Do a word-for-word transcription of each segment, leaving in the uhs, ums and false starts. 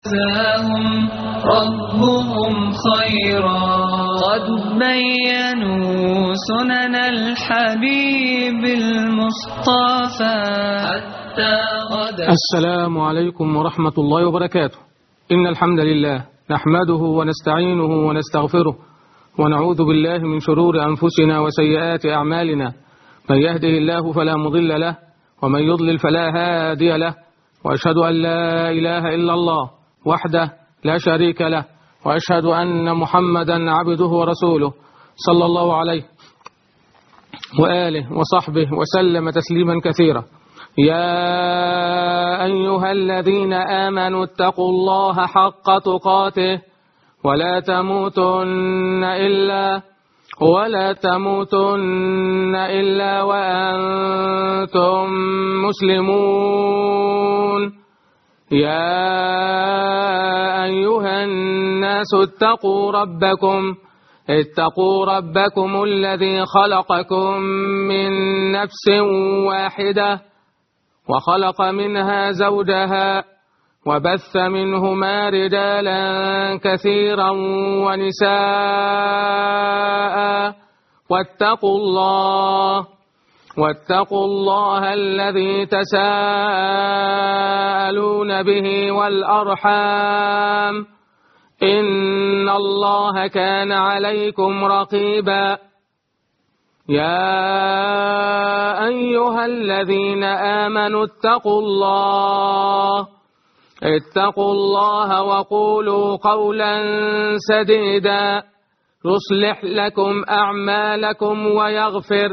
جزاهم ربهم خيرا قد بينوا سنن الحبيب المصطفى حتى غدا. السلام عليكم ورحمة الله وبركاته. إن الحمد لله نحمده ونستعينه ونستغفره ونعوذ بالله من شرور أنفسنا وسيئات أعمالنا، من يهده الله فلا مضل له ومن يضلل فلا هادي له، وأشهد أن لا إله إلا الله وحده لا شريك له، وأشهد أن محمدا عبده ورسوله صلى الله عليه وآله وصحبه وسلم تسليما كثيرا. يا أيها الذين آمنوا اتقوا الله حق تقاته ولا تموتن إلا ولا تموتن إلا وأنتم مسلمون. يا أيها الناس اتقوا ربكم اتقوا ربكم الذي خلقكم من نفس واحدة وخلق منها زوجها وبث منهما رجالا كثيرا ونساء، واتقوا الله واتقوا الله الذي تساءلون به والأرحام، إن الله كان عليكم رقيبا. يا أيها الذين آمنوا اتقوا الله اتقوا الله وقولوا قولا سديدا يصلح لكم أعمالكم ويغفر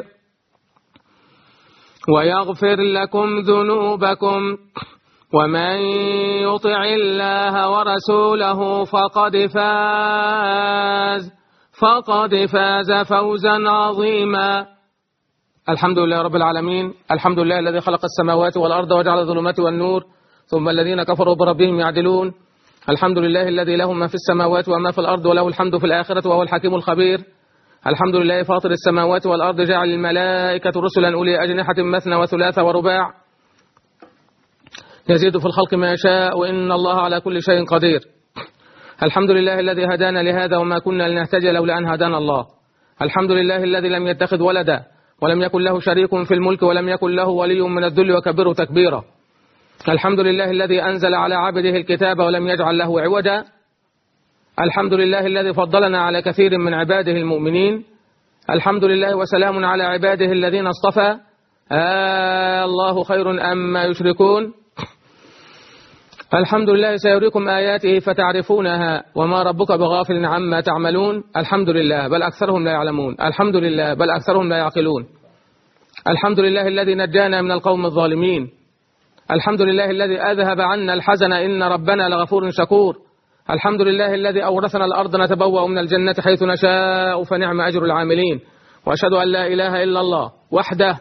ويغفر لكم ذنوبكم، ومن يطع الله ورسوله فقد فاز فقد فاز فوزا عظيما. الحمد لله رب العالمين، الحمد لله الذي خلق السماوات والأرض وجعل الظلمات والنور ثم الذين كفروا بربهم يعدلون. الحمد لله الذي له ما في السماوات وما في الأرض وله الحمد في الآخرة وهو الحكيم الخبير. الحمد لله فاطر السماوات والأرض جعل الملائكة رسلا أولي أجنحة مثنى وثلاث ورباع يزيد في الخلق ما يشاء وإن الله على كل شيء قدير. الحمد لله الذي هدانا لهذا وما كنا لنهتدي لولا أن هدانا الله. الحمد لله الذي لم يتخذ ولدا ولم يكن له شريك في الملك ولم يكن له ولي من الذل وكبره تكبيرا. الحمد لله الذي أنزل على عبده الكتاب ولم يجعل له عوجا. الحمد لله الذي فضلنا على كثير من عباده المؤمنين. الحمد لله وسلام على عباده الذين اصطفى. آه الله خير أما يشركون. الحمد لله سيريكم آياته فتعرفونها وما ربك بغافل عما تعملون. الحمد لله بل أكثرهم لا يعلمون. الحمد لله بل أكثرهم لا يعقلون. الحمد لله الذي نجانا من القوم الظالمين. الحمد لله الذي أذهب عنا الحزن إن ربنا لغفور شكور. الحمد لله الذي أورثنا الأرض نتبوأ من الجنة حيث نشاء فنعم أجر العاملين. وأشهد أن لا إله إلا الله وحده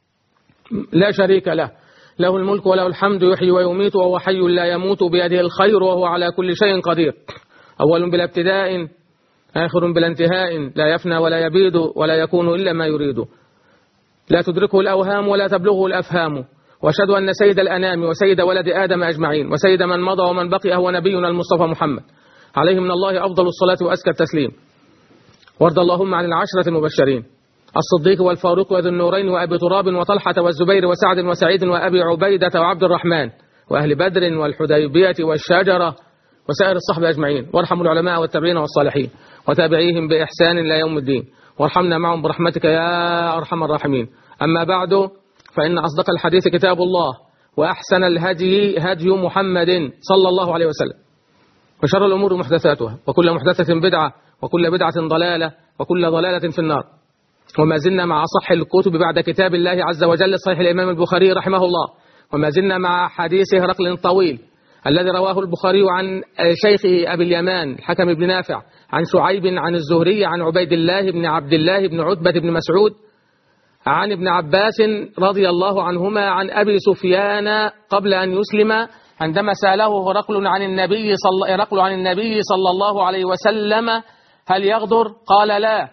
لا شريك له، له الملك وله الحمد يحيي ويميت وهو حي لا يموت بيده الخير وهو على كل شيء قدير. أول بلا ابتداء آخر بلا انتهاء، لا يفنى ولا يبيد ولا يكون إلا ما يريد، لا تدركه الأوهام ولا تبلغه الأفهام. وأشهد أن سيد الأنام وسيد ولد آدم أجمعين وسيد من مضى ومن بقي هو نبينا المصطفى محمد عليه من الله أفضل الصلاة وأزكى التسليم. وارض اللهم عن العشرة المبشرين الصديق والفاروق وذي النورين وأبي تراب وطلحة والزبير وسعد وسعيد وأبي عبيدة وعبد الرحمن وأهل بدر والحديبية والشجرة وسائر الصحبة أجمعين. وارحموا العلماء والتابعين والصالحين وتابعيهم بإحسان إلى يوم الدين، وارحمنا معهم برحمتك يا أرحم الراحمين. أما بعد، فإن أصدق الحديث كتاب الله وأحسن الهدي هدي محمد صلى الله عليه وسلم، وشر الأمور محدثاتها وكل محدثة بدعة وكل بدعة ضلالة وكل ضلالة في النار. وما زلنا مع صح الكتب بعد كتاب الله عز وجل صحيح الإمام البخاري رحمه الله، وما زلنا مع حديث هرقل الطويل الذي رواه البخاري عن شيخه أبي اليمان الحكم بن نافع عن شعيب عن الزهري عن عبيد الله بن عبد الله بن عتبة بن مسعود عن ابن عباس رضي الله عنهما عن أبي سفيان قبل أن يسلم عندما سأله هرقل عن النبي صلى هرقل عن النبي صلى الله عليه وسلم هل يغدر؟ قال لا،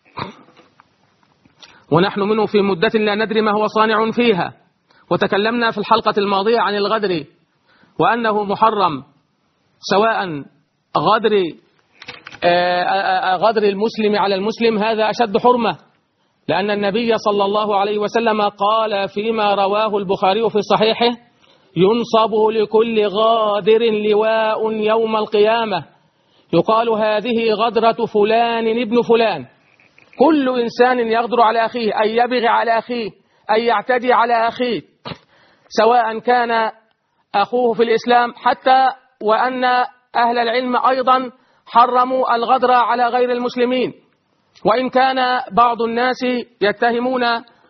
ونحن منه في مدة لا ندري ما هو صانع فيها. وتكلمنا في الحلقة الماضية عن الغدر وأنه محرم سواء غدر غدر المسلم على المسلم هذا أشد حرمة، لأن النبي صلى الله عليه وسلم قال فيما رواه البخاري في صحيحه: ينصب لكل غادر لواء يوم القيامة يقال هذه غدرة فلان ابن فلان. كل إنسان يغدر على أخيه، أي يبغي على أخيه، أي يعتدي على أخيه، سواء كان أخوه في الإسلام، حتى وأن أهل العلم أيضا حرموا الغدر على غير المسلمين. وإن كان بعض الناس يتهمون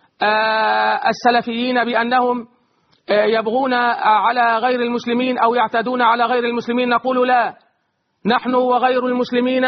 السلفيين بأنهم يبغون على غير المسلمين أو يعتدون على غير المسلمين، نقول لا، نحن وغير المسلمين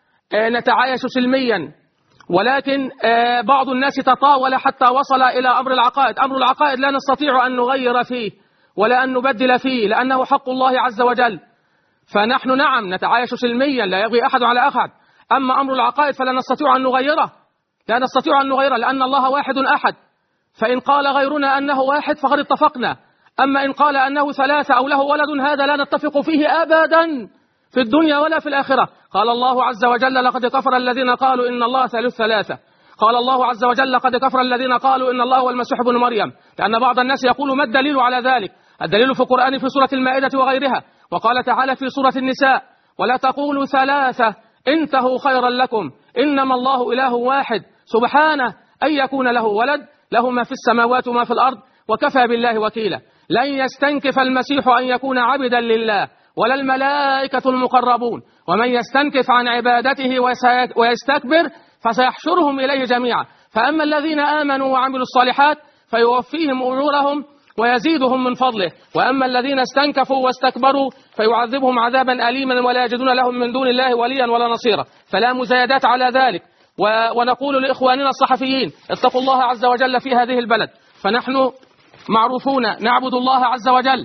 نتعايش سلميا، ولكن بعض الناس تطاول حتى وصل إلى أمر العقائد. أمر العقائد لا نستطيع أن نغير فيه ولا أن نبدل فيه، لأنه حق الله عز وجل، فنحن نعم نتعايش سلميا لا يبغي أحد على أحد. أما أمر العقائد فلا نستطيع أن نغيره، لا نستطيع أن نغيره، لأن الله واحد أحد، فإن قال غيرنا أنه واحد فقد اتفقنا. أما إن قال أنه ثلاثة أو له ولد هذا لا نتفق فيه أبدا في الدنيا ولا في الآخرة. قال الله عز وجل: لقد كفر الذين قالوا إن الله ثالث ثلاثة. قال الله عز وجل: لقد كفر الذين قالوا إن الله هو المسيح ابن مريم. لأن بعض الناس يقول: ما الدليل على ذلك؟ الدليل في القرآن في سورة المائدة وغيرها، وقال تعالى في سورة النساء: ولا تقولوا ثلاثة انتهوا خيرا لكم إنما الله إله واحد سبحانه أن يكون له ولد له ما في السماوات وما في الأرض وكفى بالله وكيلا. لن يستنكف المسيح أن يكون عبدا لله ولا الملائكة المقربون، ومن يستنكف عن عبادته ويستكبر فسيحشرهم إليه جميعا. فأما الذين آمنوا وعملوا الصالحات فيوفيهم أجورهم ويزيدهم من فضله، وأما الذين استنكفوا واستكبروا فيعذبهم عذابا أليما ولا يجدون لهم من دون الله وليا ولا نصيرا. فلا مزايدات على ذلك. ونقول لإخواننا الصحفيين: اتقوا الله عز وجل في هذه البلد، فنحن معروفون نعبد الله عز وجل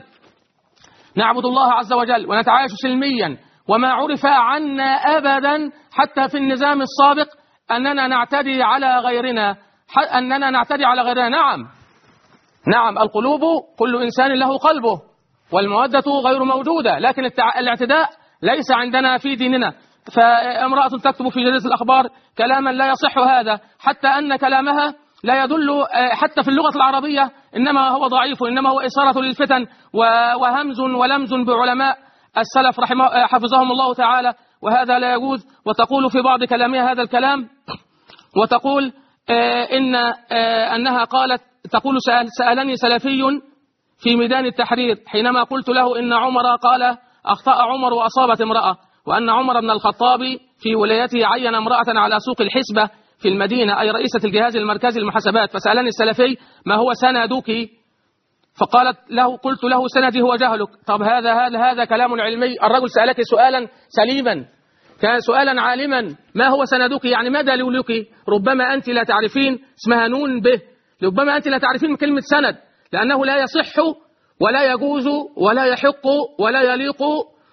نعبد الله عز وجل ونتعايش سلميا، وما عرف عنا أبدا حتى في النظام السابق أننا نعتدي على غيرنا أننا نعتدي على غيرنا نعم نعم القلوب كل إنسان له قلبه، والمودة غير موجودة، لكن الاعتداء ليس عندنا في ديننا. فامرأة تكتب في جريدة الأخبار كلاما لا يصح هذا، حتى أن كلامها لا يدل حتى في اللغة العربية، إنما هو ضعيف، إنما هو إثارة للفتن وهمز ولمز بعلماء السلف رحمه حفظهم الله تعالى، وهذا لا يجوز. وتقول في بعض كلامها هذا الكلام، وتقول إن أنها قالت تقول: سألني سلفي في ميدان التحرير حينما قلت له إن عمر قال أخطأ عمر وأصابت امرأة، وأن عمر بن الخطاب في ولايته عين امرأة على سوق الحسبة في المدينة، أي رئيسة الجهاز المركزي للمحاسبات. فسألني السلفي: ما هو سندك؟ فقالت له قلت له: سندي هو جهلك. طب هذا هذا هذا كلام علمي. الرجل سألك سؤالا سليما، كان سؤالا عالما: ما هو سندك؟ يعني ما دليلك؟ ربما أنت لا تعرفين، اسمها نون به، ربما أنت لا تعرفين من كلمة سند، لأنه لا يصح ولا يجوز ولا يحق ولا يليق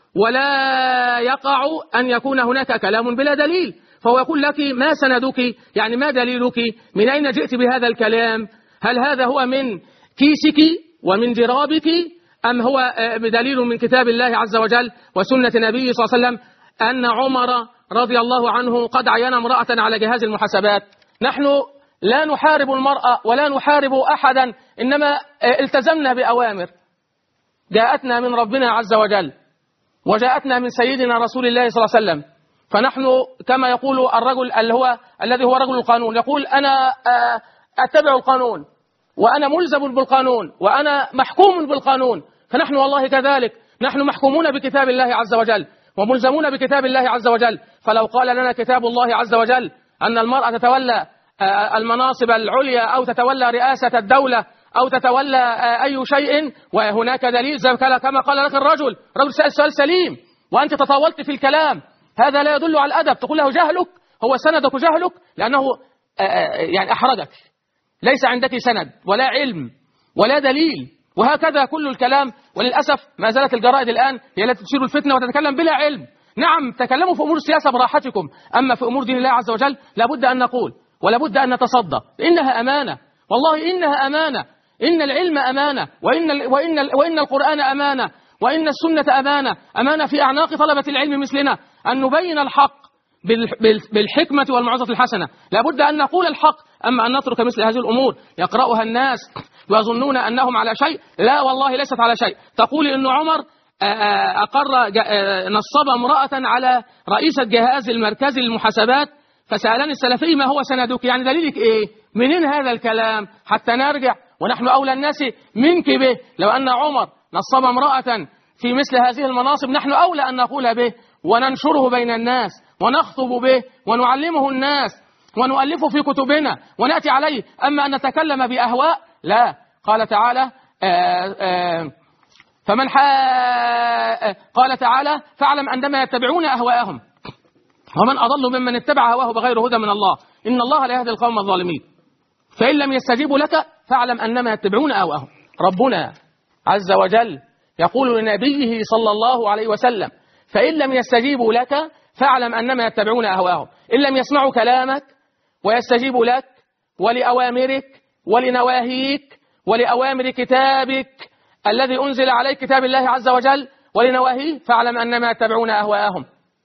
ولا يقع أن يكون هناك كلام بلا دليل. فهو يقول لك: ما سندك؟ يعني ما دليلك؟ من أين جئت بهذا الكلام؟ هل هذا هو من كيسك ومن جرابك، أم هو دليل من كتاب الله عز وجل وسنة نبيه صلى الله عليه وسلم أن عمر رضي الله عنه قد عين امرأة على جهاز المحاسبات؟ نحن لا نحارب المرأة ولا نحارب أحدا، إنما التزمنا بأوامر جاءتنا من ربنا عز وجل وجاءتنا من سيدنا رسول الله صلى الله عليه وسلم. فنحن كما يقول الرجل اللي هو الذي هو رجل القانون، يقول: أنا أتبع القانون وأنا ملزم بالقانون وأنا محكوم بالقانون. فنحن والله كذلك، نحن محكومون بكتاب الله عز وجل وملزمون بكتاب الله عز وجل. فلو قال لنا كتاب الله عز وجل أن المرأة تتولى المناصب العليا أو تتولى رئاسة الدولة أو تتولى أي شيء وهناك دليل، زي كما قال لك الرجل رجل سأل سؤال سليم وأنت تطاولت في الكلام، هذا لا يدل على الأدب. تقول له: جهلك، هو سندك جهلك، لأنه يعني أحرجك، ليس عندك سند ولا علم ولا دليل، وهكذا كل الكلام. وللأسف ما زالت الجرائد الآن هي التي تشير الفتنة وتتكلم بلا علم. نعم تكلموا في أمور السياسة براحتكم، أما في أمور دين الله عز وجل لابد أن نقول ولابد أن نتصدى، إنها أمانة، والله إنها أمانة، إن العلم أمانة، وإن, وإن, وإن القرآن أمانة، وإن السنة أمانة أمانة في أعناق طلبة العلم مثلنا أن نبين الحق بالحكمة والموعظة الحسنة. لابد أن نقول الحق، أما أن نترك مثل هذه الأمور يقرأها الناس ويظنون أنهم على شيء، لا والله ليست على شيء. تقول إن عمر أقر نصب امرأة على رئيسة جهاز المركزي للمحاسبات، فسألني السلفي ما هو سندك، يعني دليلك إيه؟ منين هذا الكلام حتى نرجع ونحن أولى الناس منك به؟ لو أن عمر نصب امرأة في مثل هذه المناصب نحن أولى أن نقول به وننشره بين الناس ونخطب به ونعلمه الناس ونؤلفه في كتبنا ونأتي عليه. أما أن نتكلم بأهواء لا. قال تعالى آآ آآ فمن قال تعالى فاعلم أنما يتبعون أهواءهم ومن أضل ممن اتبع هواه بغير هدى من الله إن الله لا يهدي القوم الظالمين. فإن لم يستجيبوا لك فاعلم أنما يتبعون أهواءهم. ربنا عز وجل يقول لنبيه صلى الله عليه وسلم فإن لم يستجيبوا لك فاعلم أنما يتبعون أهواءهم. إن لم يسمعوا كلامك ويستجيبوا لك ولأوامرك ولنواهيك ولأوامر كتابك الذي أنزل عليك كتاب الله عز وجل ولنواهيه فاعلم أنما يتبعون أهواءهم.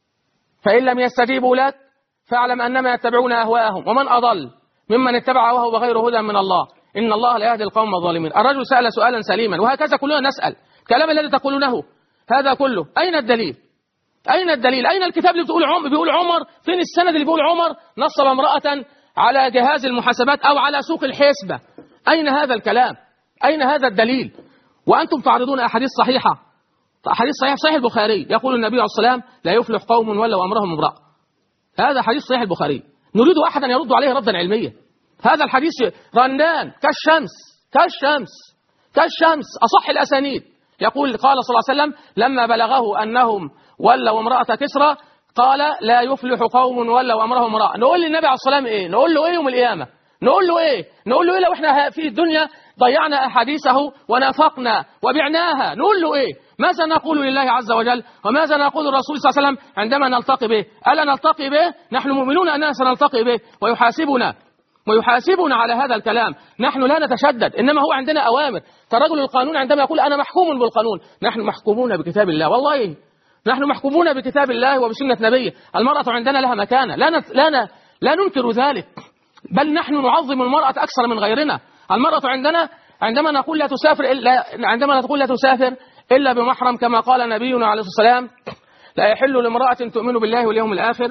فإن لم يستجيبوا لك فاعلم أنما يتبعون أهواءهم ومن أضل ممن اتبع هواه بغير هدى من الله إن الله لا يهدي القوم الظالمين. الرجل سأل سؤالا سليما، وهكذا كلنا نسأل. الكلام الذي تقولونه هذا كله أين الدليل؟ أين الدليل؟ أين الكتاب اللي بتقول عمر بيقول عمر؟ فين السند اللي بيقول عمر نصب امرأة على جهاز المحاسبات أو على سوق الحسبة؟ أين هذا الكلام؟ أين هذا الدليل؟ وأنتم تعرضون أحاديث صحيحة، حديث صحيح صحيح البخاري يقول النبي عليه الصلاة والسلام لا يفلح قوم ولوا أمرهم امرأة. هذا حديث صحيح البخاري، نريد أحدا يرد عليه ردا علميا. هذا الحديث رنان كالشمس كالشمس كالشمس أصح الأسانيد. يقول قال صلى الله عليه وسلم لما بلغه أنهم ولوا امرأة كسرى قال لا يفلح قوم ولوا أمرهم امرأة. نقول للنبي عليه الصلاة والسلام إيه؟ نقول له إيه يوم القيامة؟ نقول له إيه؟ نقول له إيه لو إحنا في الدنيا ضيعنا أحاديثه ونافقنا وبعناها؟ نقول له إيه؟ ماذا نقول لله عز وجل وماذا نقول الرسول صلى الله عليه وسلم عندما نلتقي به؟ ألا نلتقي به؟ نحن مؤمنون أننا سنلتقي به ويحاسبنا ويحاسبنا على هذا الكلام. نحن لا نتشدد، إنما هو عندنا أوامر. ترجل القانون عندما يقول أنا محكوم بالقانون، نحن محكومون بكتاب الله. والله نحن محكومون بكتاب الله وبسنة نبيه. المرأة عندنا لها مكانة، لا نت... لا, ن... لا ننكر ذلك، بل نحن نعظم المرأة أكثر من غيرنا. المرأة عندنا عندما نقول لا تسافر إلا عندما نقول لا تسافر إلا بمحرم كما قال نبينا عليه الصلاة والسلام لا يحل لامرأة تؤمن بالله واليوم الآخر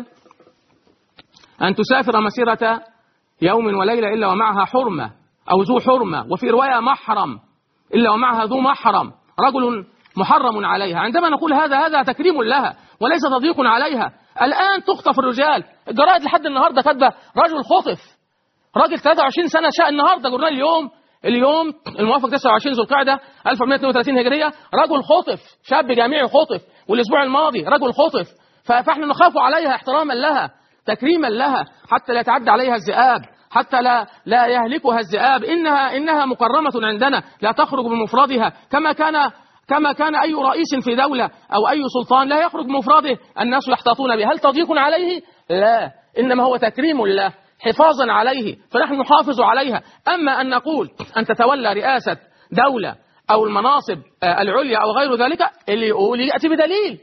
أن تسافر مسيرة يوم وليلة إلا ومعها حرمة أو ذو حرمة، وفي رواية محرم إلا ومعها ذو محرم رجل محرم عليها. عندما نقول هذا هذا تكريم لها وليس تضييق عليها. الآن تخطف الرجال، الجرائد لحد النهاردة كاتبة رجل خطف، راجل ثلاثة وعشرين سنة شاء النهاردة جورنال اليوم اليوم الموافق تسعة وعشرين ذو القعدة ألف وأربعمائة واثنين وثلاثين هجرية رجل خطف، شاب جامعي خطف، والأسبوع الماضي رجل خطف. فنحن نخاف عليها احتراما لها تكريما لها حتى لا يتعدى عليها الذئاب، حتى لا لا يهلكها الذئاب. إنها إنها مكرمة عندنا لا تخرج بمفردها كما كان كما كان أي رئيس في دولة أو أي سلطان لا يخرج بمفرده الناس يحتاطون به. هل تضييق عليه؟ لا، إنما هو تكريم له حفاظا عليه، فنحن نحافظ عليها. أما أن نقول أن تتولى رئاسة دولة أو المناصب العليا أو غير ذلك اللي يقول يأتي بدليل.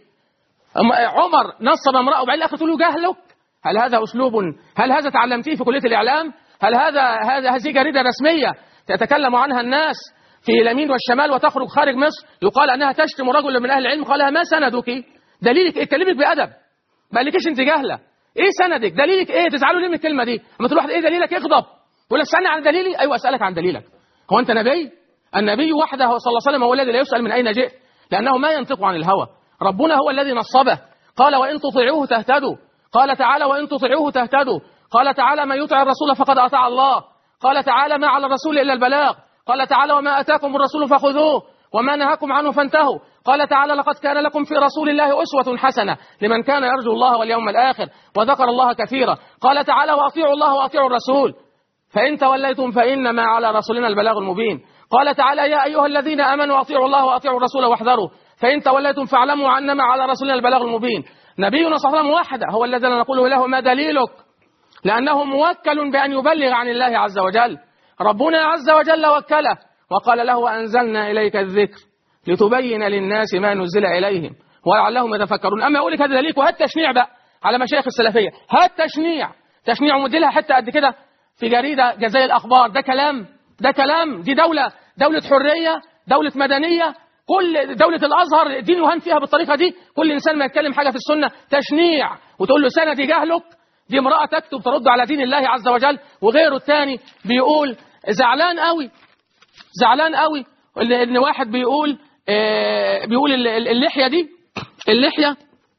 عمر نصب امرأة وبعدين الآخر تقول له جهلك. هل هذا أسلوب؟ هل هذا تعلمتيه في كلية الإعلام؟ هل هذا هذا هذه جريدة رسمية يتكلم عنها الناس في اليمين والشمال وتخرج خارج مصر يقال أنها تشتم رجل من أهل العلم؟ قالها ما سندك؟ دليلك إيه؟ كلمك بأدب، ما قالكيش أنت جاهلة. إيه سندك؟ دليلك إيه؟ تزعلوا ليه من الكلمة دي؟ أما تقول واحد إيه دليلك يغضب يقول لك اسألني عن دليلي. أيوة أسألك عن دليلك. هو أنت نبي؟ النبي وحده صلى الله عليه وسلم هو الذي لا يسأل من أين جئت، لأنه ما ينطق عن الهوى. ربنا هو الذي نصبه، قال وإن تطيعوه تهتدوا. قال تعالى وإن تطيعوه تهتدوا. قال تعالى من يطع الرسول فقد أطاع الله. قال تعالى ما على الرسول إلا البلاغ. قال تعالى وما أتاكم الرسول فخذوه وما نهاكم عنه فانتهوا. قال تعالى لقد كان لكم في رسول الله أسوة حسنة لمن كان يرجو الله واليوم الآخر وذكر الله كثيرا. قال تعالى وأطيعوا الله وأطيعوا الرسول فإن توليتم فإنما على رسولنا البلاغ المبين. قال تعالى يا أيها الذين آمنوا أطيعوا الله وأطيعوا الرسول واحذروا فإن توليتم فاعلموا أنما على رسولنا البلاغ المبين. نبينا صلى الله عليه وسلم وحده هو الذي نقول له ما دليلك، لأنه موكل بأن يبلغ عن الله عز وجل. ربنا عز وجل وكله وقال له وأنزلنا إليك الذكر لتبين للناس ما نزل إليهم ولعلهم يتفكرون. أما أقول لك هذا دليل، وهات تشنيع بقى على مشايخ السلفية، هات تشنيع تشنيع ومديلها حتى قد كده في جريدة جزائر الأخبار. ده كلام ده كلام دي دولة دولة حرية، دولة مدنية، كل دولة الأزهر الدين يهان فيها بالطريقة دي. كل إنسان ما يتكلم حاجة في السنة تشنيع وتقول له سندي جهلك، دي امرأة تكتب ترد على دين الله عز وجل. وغيره الثاني بيقول زعلان قوي زعلان قوي إن واحد بيقول آه بيقول اللحية دي اللحية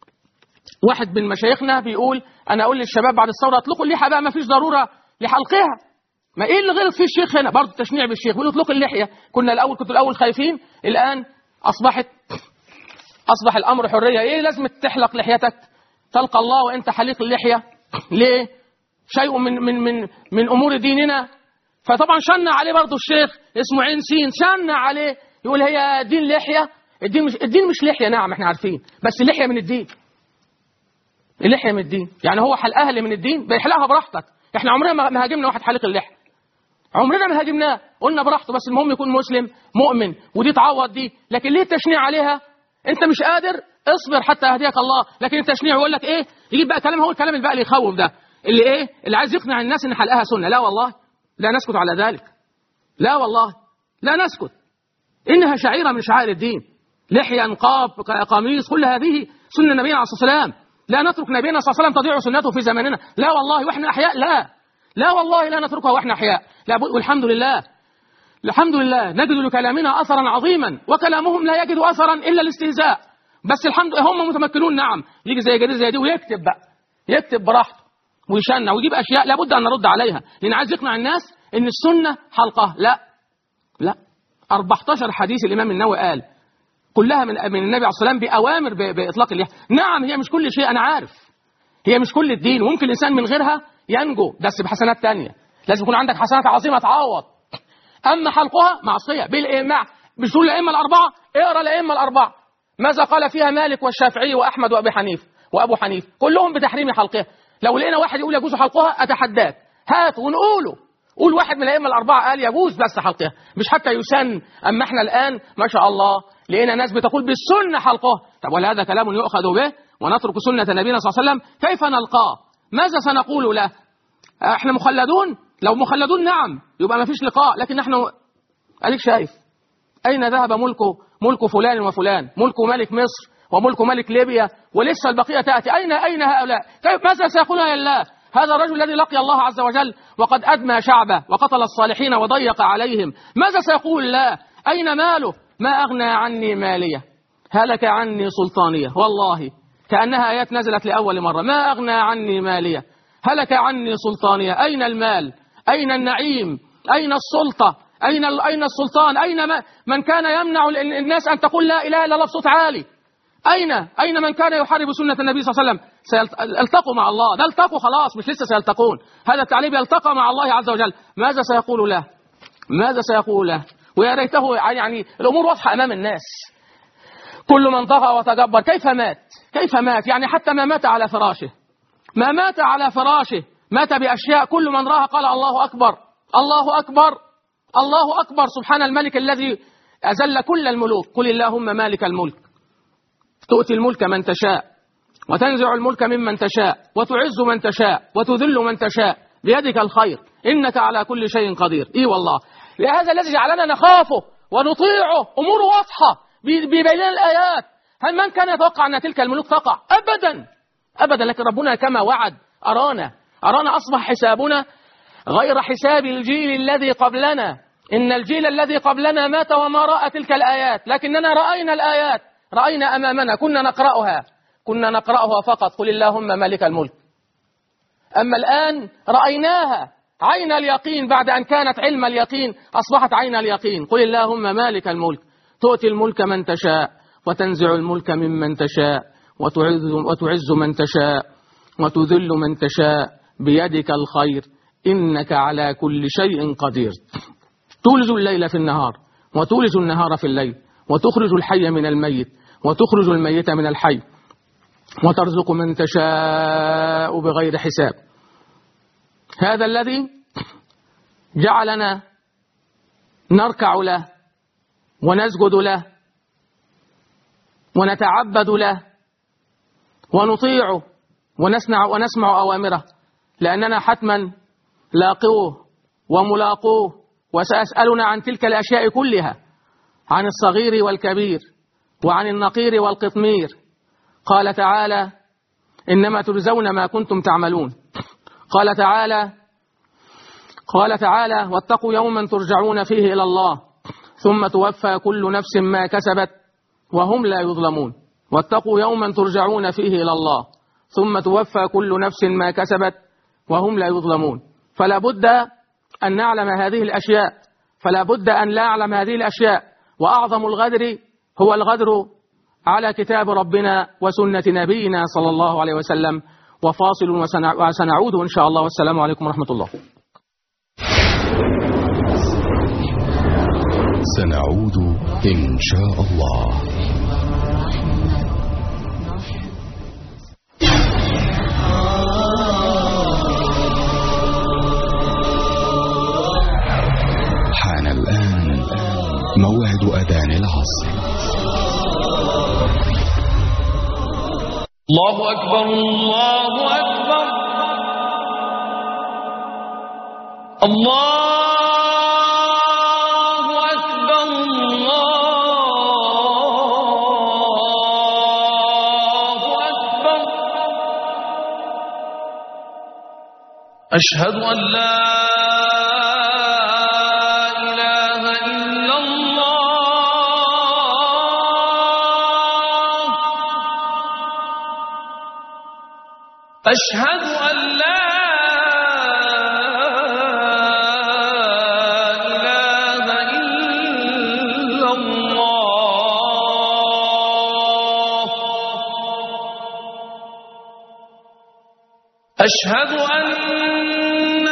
واحد من مشايخنا بيقول أنا أقول للشباب بعد الثورة اطلقوا اللحية بقى، ما فيش ضرورة لحلقها. ما إيه اللي غلط فيه الشيخ هنا؟ برضه تشنيع بالشيخ، بيقول اطلقوا اللحية. كنا الأول كنت الأول خايفين، الآن أصبحت أصبح الأمر حرية. إيه لازم تحلق لحيتك؟ تلقى الله وأنت حليق اللحية ليه؟ شيء من من من من أمور ديننا. فطبعا شنع عليه برضه الشيخ اسمه عين سين، شنع عليه يقول هي دين لحية. الدين مش الدين مش لحية، نعم احنا عارفين، بس اللحية من الدين. اللحية من الدين، يعني هو حلقها اللي من الدين بيحلقها براحتك. احنا عمرنا ما هاجمنا واحد حلق اللحية، عمرنا ما هاجمناه، قلنا براحته، بس المهم يكون مسلم مؤمن ودي تعوض دي. لكن ليه التشنيع عليها؟ انت مش قادر، اصبر حتى يهديك الله. لكن التشنيع يقول لك ايه؟ يجيب بقى كلام، هو الكلام اللي بقى اللي يخوف ده، اللي ايه؟ اللي عايز يقنع الناس ان حلقها سنة. لا والله لا نسكت على ذلك، لا والله لا نسكت. انها شعيرة من شعائر الدين، لحية، نقاب، قميص، كل هذه سنة نبينا عليه الصلاة والسلام. لا نترك نبينا صلى الله عليه وسلم تضيع سنته في زماننا، لا والله واحنا احياء، لا لا والله لا نتركها واحنا احياء. لا، والحمد لله الحمد لله نجد لكلامنا اثرا عظيما، وكلامهم لا يجد اثرا الا الاستهزاء. بس الحمد لله هم متمكنون. نعم، يجي زي جديد زي دي ويكتب بقى، يكتب براحته ويشنع ويجيب اشياء لابد ان نرد عليها، لان عايز يقنع الناس ان السنه حلقه. لا لا، أربعتاشر حديث الامام النووي قال كلها من من النبي عليه الصلاه والسلام باوامر باطلاق اللحيه. نعم هي مش كل شيء، انا عارف هي مش كل الدين، وممكن الانسان من غيرها ينجو، بس بحسنات تانية. لازم يكون عندك حسنات عظيمه تعوض. اما حلقها معصيه بالاجماع، مش تقول الائمه الاربعه، اقرا الائمه الاربعه ماذا قال فيها مالك والشافعي واحمد وابي حنيفه وابو حنيفه، كلهم بتحريم حلقها. لو لقينا واحد يقول يجوز حلقها اتحداك، هات ونقوله، قول واحد من الائمه الاربعه قال يجوز بس حلقها، مش حتى يسن. اما احنا الان ما شاء الله لقينا ناس بتقول بالسنه حلقها. طب ولا هذا كلام يؤخذ به ونترك سنه نبينا صلى الله عليه وسلم؟ كيف نلقاه؟ ماذا سنقول له؟ احنا مخلدون؟ لو مخلدون نعم يبقى ما فيش لقاء، لكن نحن اديك شايف اين ذهب ملكه، ملك فلان وفلان، ملك ملك مصر وملك ملك ليبيا، ولسه البقيه تاتي. اين اين هؤلاء؟ كيف ماذا سيقولها لله؟ هذا الرجل الذي لقي الله عز وجل وقد ادمى شعبه وقتل الصالحين وضيق عليهم، ماذا سيقول الله؟ اين ماله؟ ما اغنى عني ماليه، هلك عني سلطانيه. والله كانها ايات نزلت لاول مره. ما اغنى عني ماليه، هلك عني سلطانيه. أين المال؟ أين النعيم؟ أين السلطة؟ أين أين السلطان؟ أين من كان يمنع الناس أن تقول لا إله إلا الله بصوت عالي؟ أين أين من كان يحارب سنة النبي صلى الله عليه وسلم؟ سيلتقوا مع الله، ده التقوا خلاص، مش لسه سيلتقون. هذا التعليم يلتقى مع الله عز وجل. ماذا سيقول له؟ ماذا سيقول له؟ ويا ريته يعني الأمور واضحة أمام الناس. كل من طغى وتجبر كيف مات؟ كيف مات؟ يعني حتى ما مات على فراشه، ما مات على فراشه، مات بأشياء كل من راها قال الله أكبر الله أكبر الله أكبر. سبحان الملك الذي أذل كل الملوك. قل اللهم مالك الملك تؤتي الملك من تشاء وتنزع الملك ممن تشاء وتعز من تشاء وتذل من تشاء بيدك الخير إنك على كل شيء قدير. إيه والله، لهذا الذي جعلنا نخافه ونطيعه. أمور واضحة ببين الآيات. هل من كان يتوقع أن تلك الملوك تقع؟ أبدا أبدا. لكن ربنا كما وعد أرانا أرانا أصبح حسابنا غير حساب الجيل الذي قبلنا. إن الجيل الذي قبلنا مات وما رأى تلك الآيات، لكننا رأينا الآيات، رأينا أمامنا، كنا نقرأها كنا نقرأها فقط. قل اللهم مالك الملك. أما الآن رأيناها عين اليقين، بعد أن كانت علم اليقين أصبحت عين اليقين. قل اللهم مالك الملك تؤتي الملك من تشاء وتنزع الملك ممن تشاء وتعز, وتعز من تشاء وتذل من تشاء بيدك الخير إنك على كل شيء قدير. تولج الليل في النهار وتولج النهار في الليل وتخرج الحي من الميت وتخرج الميت من الحي وترزق من تشاء بغير حساب. هذا الذي جعلنا نركع له ونسجد له ونتعبد له ونطيعه ونسمع, ونسمع أوامره، لأننا حتما لاقوه وملاقوه، وسأسألنا عن تلك الأشياء كلها، عن الصغير والكبير وعن النقير والقطمير. قال تعالى: إنما تجزون ما كنتم تعملون. قال تعالى قال تعالى: واتقوا يوما ترجعون فيه إلى الله ثم توفى كل نفس ما كسبت وهم لا يظلمون. واتقوا يوما ترجعون فيه إلى الله ثم توفى كل نفس ما كسبت وهم لا يظلمون. فلا بد أن نعلم هذه الأشياء، فلا بد أن لا نعلم هذه الأشياء. وأعظم الغدر هو الغدر على كتاب ربنا وسنة نبينا صلى الله عليه وسلم. وفاصل وسنعود إن شاء الله، والسلام عليكم ورحمة الله. سنعود إن شاء الله. حان الآن موعد أذان العصر. الله أكبر الله أكبر الله أكبر الله أكبر. أشهد أن لا إله إلا الله. أشهد أن لا إله إلا الله. أشهد أن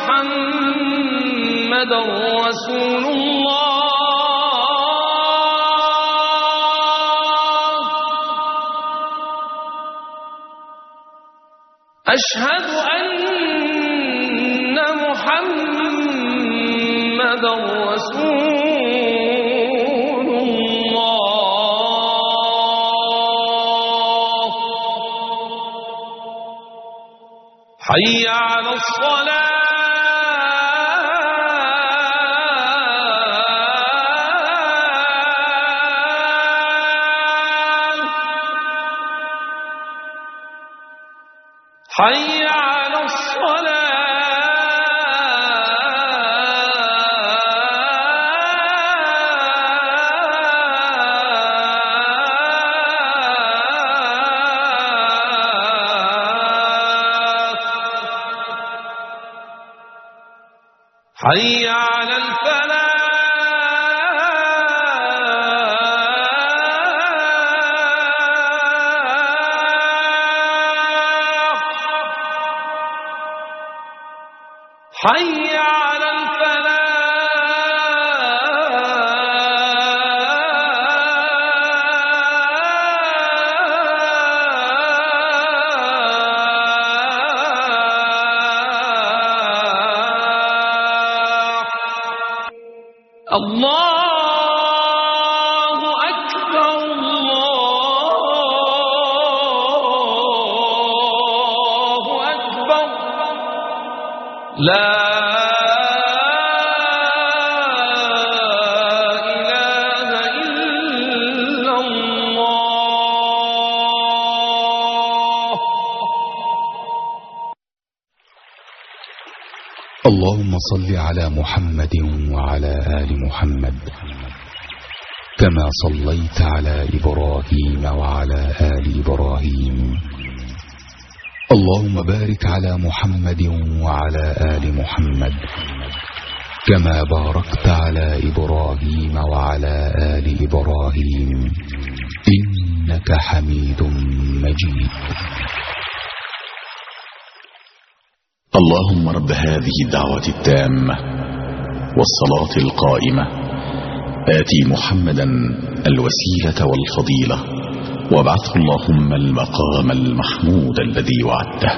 محمدا رسول الله. أشهد أن محمدا رسول الله. حي على الصلاة. حي على الصلاة. حي على الفلاح. حي على الفلاح. الله أكبر الله أكبر. لا اللهم صل على محمد وعلى آل محمد كما صليت على إبراهيم وعلى آل إبراهيم. اللهم بارك على محمد وعلى آل محمد كما باركت على إبراهيم وعلى آل إبراهيم إنك حميد مجيد. اللهم رب هذه الدعوة التامة والصلاة القائمة آتي محمدا الوسيلة والفضيلة وابعثه اللهم المقام المحمود الذي وعدته.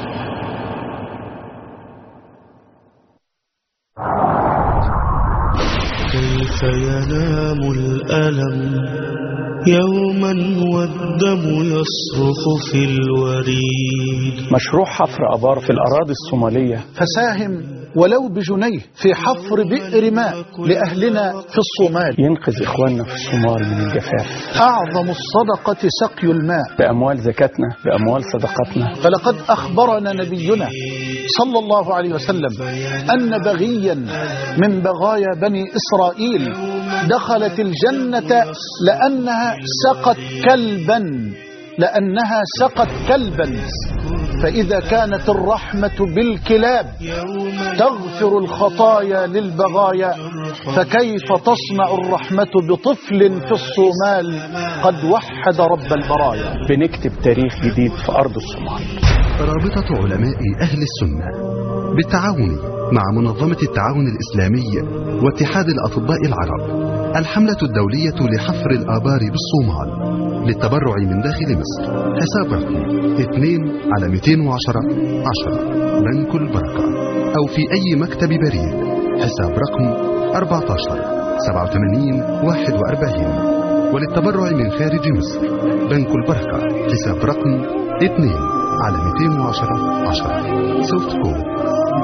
كيف ينام الألم يوما والدم يصرخ في الوريد. مشروع حفر آبار في الأراضي الصومالية، فساهم ولو بجنيه في حفر بئر ماء لأهلنا في الصومال، ينقذ إخواننا في الصومال من الجفاف. أعظم الصدقة سقي الماء بأموال زكاتنا، بأموال صدقاتنا. فلقد أخبرنا نبينا صلى الله عليه وسلم أن بغيا من بغايا بني إسرائيل دخلت الجنة لأنها سقت كلبا لأنها سقت كلبا فإذا كانت الرحمة بالكلاب تغفر الخطايا للبغايا، فكيف تصنع الرحمة بطفل في الصومال قد وحد رب البرايا؟ بنكتب تاريخ جديد في أرض الصومال. رابطة علماء أهل السنة بالتعاون مع منظمة التعاون الإسلامي واتحاد الأطباء العرب، الحملة الدولية لحفر الآبار بالصومال للتبرع من داخل مصر. حساب رقم اثنين على مئتين وعشرة عشرة بنك البركة، أو في أي مكتب بريد. حساب رقم أربعة عشر سبعة وثمانين واحد وأربعين. وللتبرع من خارج مصر بنك البركة، حساب رقم اثنين على مئتين وعشرة عشرة سوفت كود.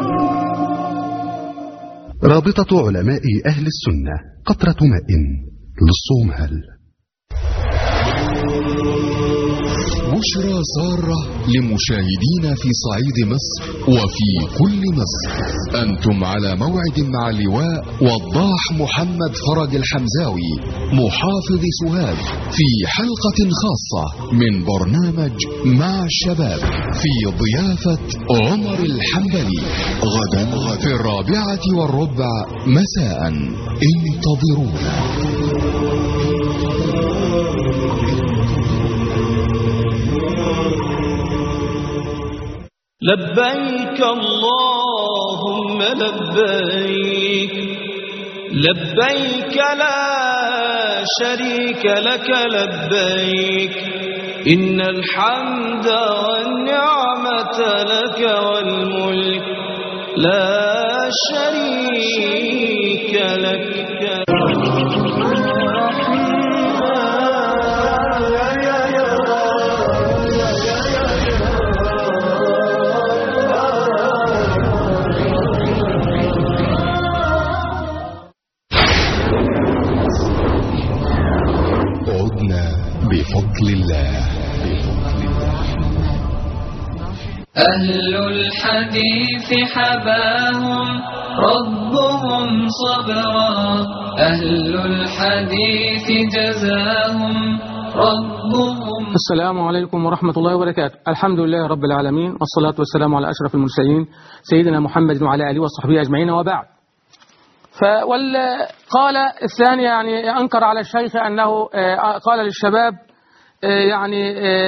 رابطة علماء أهل السنة، قطرة ماء للصومال. بشرى سارة لمشاهدينا في صعيد مصر وفي كل مصر. أنتم على موعد مع اللواء وضاح محمد فرج الحمزاوي محافظ سوهاج في حلقة خاصة من برنامج مع الشباب في ضيافة عمر الحنبلي غدا في الرابعة والربع مساء. انتظرونا. لبيك اللهم لبيك لبيك لا شريك لك لبيك إن الحمد والنعمة لك والملك لا شريك لك. بفضل الله. أهل الحديث حباهم ربهم صبرا، أهل الحديث جزاهم ربهم. السلام عليكم ورحمة الله وبركاته. الحمد لله رب العالمين، والصلاة والسلام على أشرف المرسلين سيدنا محمد وعلى آله وصحبه أجمعين، وبعد. فقال الثاني يعني أنكر على الشيخ أنه قال للشباب يعني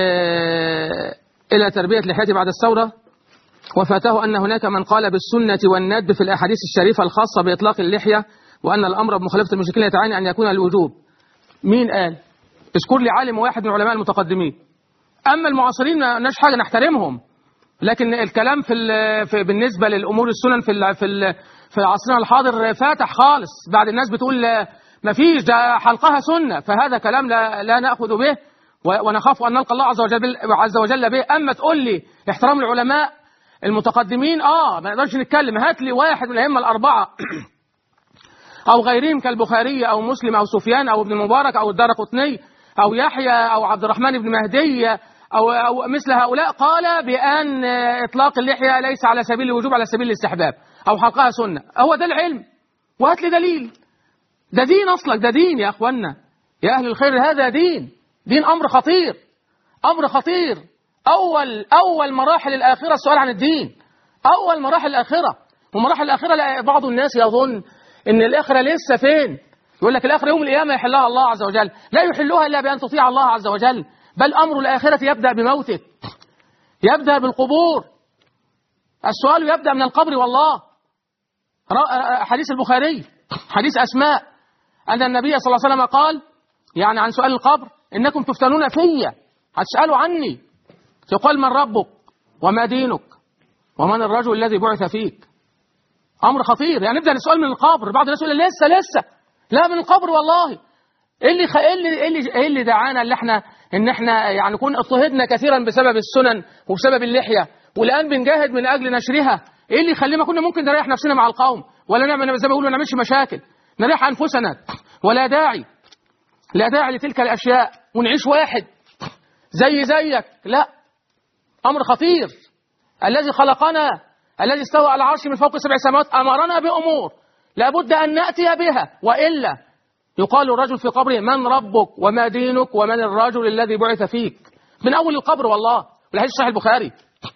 إلى تربية لحيته بعد الثورة، وفاته أن هناك من قال بالسنة والندب في الأحاديث الشريفة الخاصة بإطلاق اللحية، وأن الأمر بمخالفة المشركين يتعين أن يكون الوجوب. مين قال؟ اذكر لي عالم واحد من العلماء المتقدمين. أما المعاصرين ما لناش حاجة نحترمهم، لكن الكلام في, في بالنسبة للأمور السنن في ال في ال في عصرنا الحاضر فاتح خالص. بعد الناس بتقول ما فيش، ده حلقها سنة، فهذا كلام لا, لا نأخذ به، ونخاف أن نلقى الله عز وجل, عز وجل به. أما تقول لي احترام العلماء المتقدمين، آه ما نقدرش نتكلم. هات لي واحد من الأئمة الأربعة أو غيرهم كالبخاري أو مسلم أو سفيان أو ابن المبارك أو الدارقطني أو يحيى أو عبد الرحمن بن مهدي أو, أو مثل هؤلاء قال بأن إطلاق اللحية ليس على سبيل الوجوب، على سبيل الاستحباب أو حلقها سنة. هو ده العلم، وهات لي دليل. ده دين أصلك، ده دين يا أخوانا يا أهل الخير، هذا دين دين أمر خطير، أمر خطير. أول أول مراحل الآخرة السؤال عن الدين، أول مراحل الآخرة. ومراحل الآخرة بعض الناس يظن إن الآخرة لسه فين، يقول لك الآخرة يوم القيامة يحلها الله عز وجل. لا يحلها إلا بأن تطيع الله عز وجل، بل أمر الآخرة يبدأ بموتك، يبدأ بالقبور. السؤال يبدأ من القبر. والله حديث البخاري حديث أسماء أن النبي صلى الله عليه وسلم قال يعني عن سؤال القبر: إنكم تفتنون في، هتسألوا عني. يقال: من ربك وما دينك ومن الرجل الذي بعث فيك. أمر خطير. يعني نبدأ السؤال من القبر. بعض الناس يقول لسه لسه لا، من القبر. والله ايه اللي خ... ايه اللي ايه اللي, إيه اللي دعانا اللي احنا ان احنا يعني كنا اضطهدنا كثيرا بسبب السنن وبسبب اللحيه، والان بنجاهد من اجل نشرها؟ ايه اللي يخلينا كنا ممكن نريح نفسنا مع القوم ولا نعمل زي ما بيقولوا ما نعملش مشاكل، نريح انفسنا، ولا داعي لا داعي لتلك الاشياء ونعيش واحد زي زيك. لا، امر خطير. الذي خلقنا، الذي استوى على العرش من فوق سبع سماوات، امرنا بامور لابد ان ناتي بها، والا يقال الرجل في قبره من ربك وما دينك ومن الرجل الذي بعث فيك، من اول القبر. والله والحديث صحيح البخاري،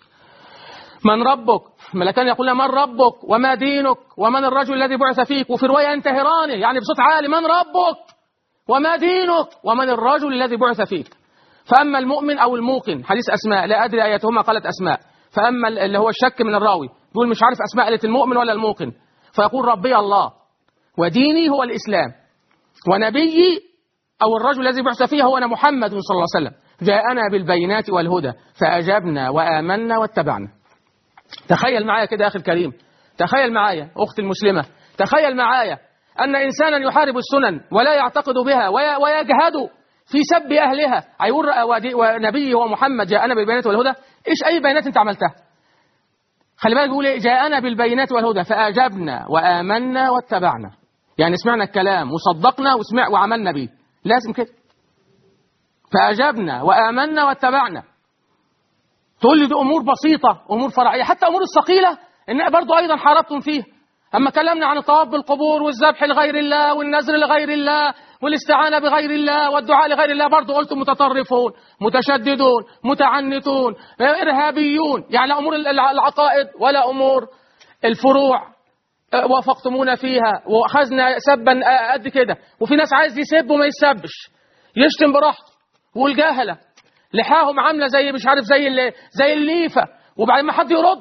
من ربك، ملكان يقول من ربك وما دينك ومن الرجل الذي بعث فيك، وفي روايه ينتهرانه يعني بصوت عالي، من ربك وما دينك ومن الرجل الذي بعث فيك. فاما المؤمن او الموقن، حديث اسماء لا ادري ايتهما قالت اسماء، فاما اللي هو الشك من الراوي يقول مش عارف اسماء قالت المؤمن ولا الموقن، فيقول ربي الله وديني هو الاسلام ونبيي أو الرجل الذي بعث فيه هو أنا محمد صلى الله عليه وسلم، جاءنا بالبينات والهدى فأجبنا وآمنا واتبعنا. تخيل معايا كده يا أخي الكريم، تخيل معايا أختي المسلمة، تخيل معايا أن إنسانا يحارب السنن ولا يعتقد بها ويجهد في سب أهلها، هيقول ونبيه هو محمد جاءنا بالبينات والهدى. إيش أي بينات أنت عملتها؟ خلي بالك بيقول إيه؟ جاءنا بالبينات والهدى فأجبنا وآمنا واتبعنا، يعني سمعنا الكلام وصدقنا وسمع وعملنا به، لازم كده. فأجبنا وآمنا واتبعنا. تقول لي دي أمور بسيطة، أمور فرعية، حتى أمور الثقيلة إن برضو أيضا حاربتم فيها. أما كلامنا عن الطواف بالقبور والذبح لغير الله والنذر لغير الله والاستعانة بغير الله والدعاء لغير الله، برضو قلتم متطرفون متشددون متعنتون إرهابيون، يعني لا أمور العقائد ولا أمور الفروع وافقتمونا فيها واخذنا سبا قد كده. وفي ناس عايز يسب وما يسبش، يشتم براحته، والجاهله لحاهم عامله زي مش عارف زي اللي زي الليفه، وبعد ما حد يرد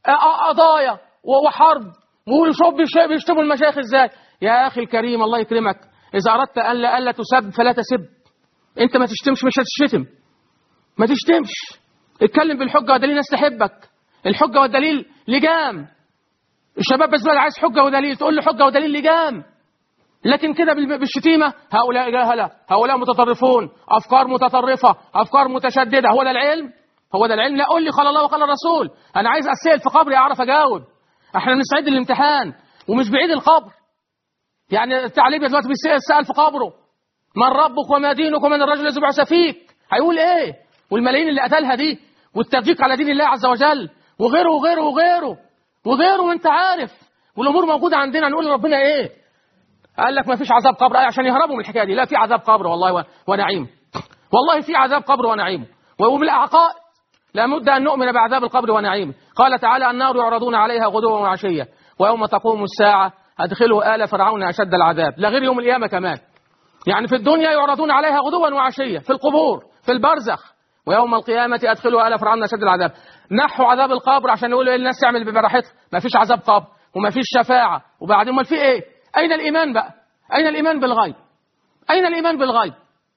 قضايا وحرب وشوف بيشتموا المشايخ ازاي. يا اخي الكريم الله يكرمك، اذا اردت الا الا تسب فلا تسب. انت ما تشتمش، مش هتشتم، ما تشتمش، اتكلم بالحجه والدليل الناس تحبك. الحجه والدليل لجام. الشباب بس عايز حجة ودليل، تقول له حجة ودليل لجام. لكن كده بالشتيمة هؤلاء جاهلة، هؤلاء متطرفون، أفكار متطرفة، أفكار متشددة. هو ده العلم؟ هو ده العلم؟ لا، قول لي قال الله وقال الرسول. أنا عايز أسأل في قبري أعرف أجاوب. احنا بنستعد للامتحان ومش بعيد القبر. يعني التعليم دلوقتي بيسأل في قبره من ربك وما دينك ومن الرجل الذي بعث فيك، هيقول إيه؟ والملايين اللي قتلها دي والتفجير على دين الله عز وجل وغيره وغيره وغيره وغيره، وانت عارف، والامور موجوده عندنا. نقول لربنا ايه؟ قال لك ما فيش عذاب قبر عشان يهربوا من الحكايه دي. لا، في عذاب قبر والله ونعيم، والله في عذاب قبر ونعيم. وبالعقائد لابد ان نؤمن بعذاب القبر ونعيم. قال تعالى النار يعرضون عليها غدوا وعشيه ويوم تقوم الساعه ادخلوا آل فرعون اشد العذاب. لا، غير يوم القيامه كمان. يعني في الدنيا يعرضون عليها غدوا وعشيه، في القبور، في البرزخ، ويوم القيامه ادخلوا آل فرعون اشد العذاب. نحوا عذاب القبر عشان يقولوا الناس تعمل براحتها، ما فيش عذاب قبر وما فيش شفاعة. وبعدين امال في ايه؟ اين الايمان بقى؟ اين الايمان بالغيب؟ اين الايمان بالغيب؟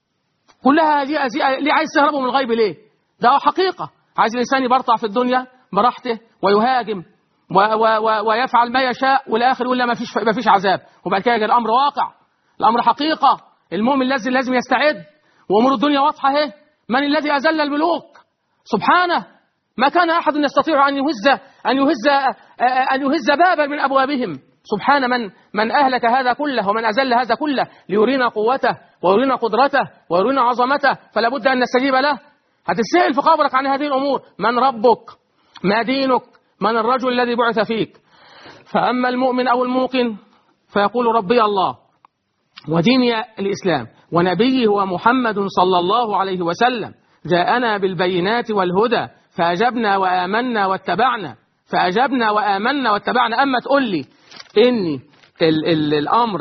كلها هذه ليه عايز تهربوا من الغيب ليه؟ ده حقيقة. عايز الانسان يبرطع في الدنيا براحته ويهاجم و و و ويفعل ما يشاء، والاخر يقول لا ما فيش ما فيش عذاب، وبعد كده الامر واقع، الامر حقيقة. المؤمن لازم لازم يستعد، وامور الدنيا واضحة اهي. من الذي اذل الملوك؟ سبحانه. ما كان أحد يستطيع أن يهز أن يهز أن يهز بابا من أبوابهم. سبحان من من أهلك هذا كله ومن أذل هذا كله ليرينا قوته ويرينا قدرته ويرينا عظمته، فلا بد أن نستجيب له. هتسأل في قبرك عن هذه الأمور: من ربك؟ ما دينك؟ من الرجل الذي بعث فيك؟ فأما المؤمن أو الموقن فيقول ربي الله وديني الإسلام ونبيه هو محمد صلى الله عليه وسلم، جاءنا بالبينات والهدى فأجبنا وآمنا واتبعنا. فأجبنا وآمنا واتبعنا. أما تقول لي إني ال ال الأمر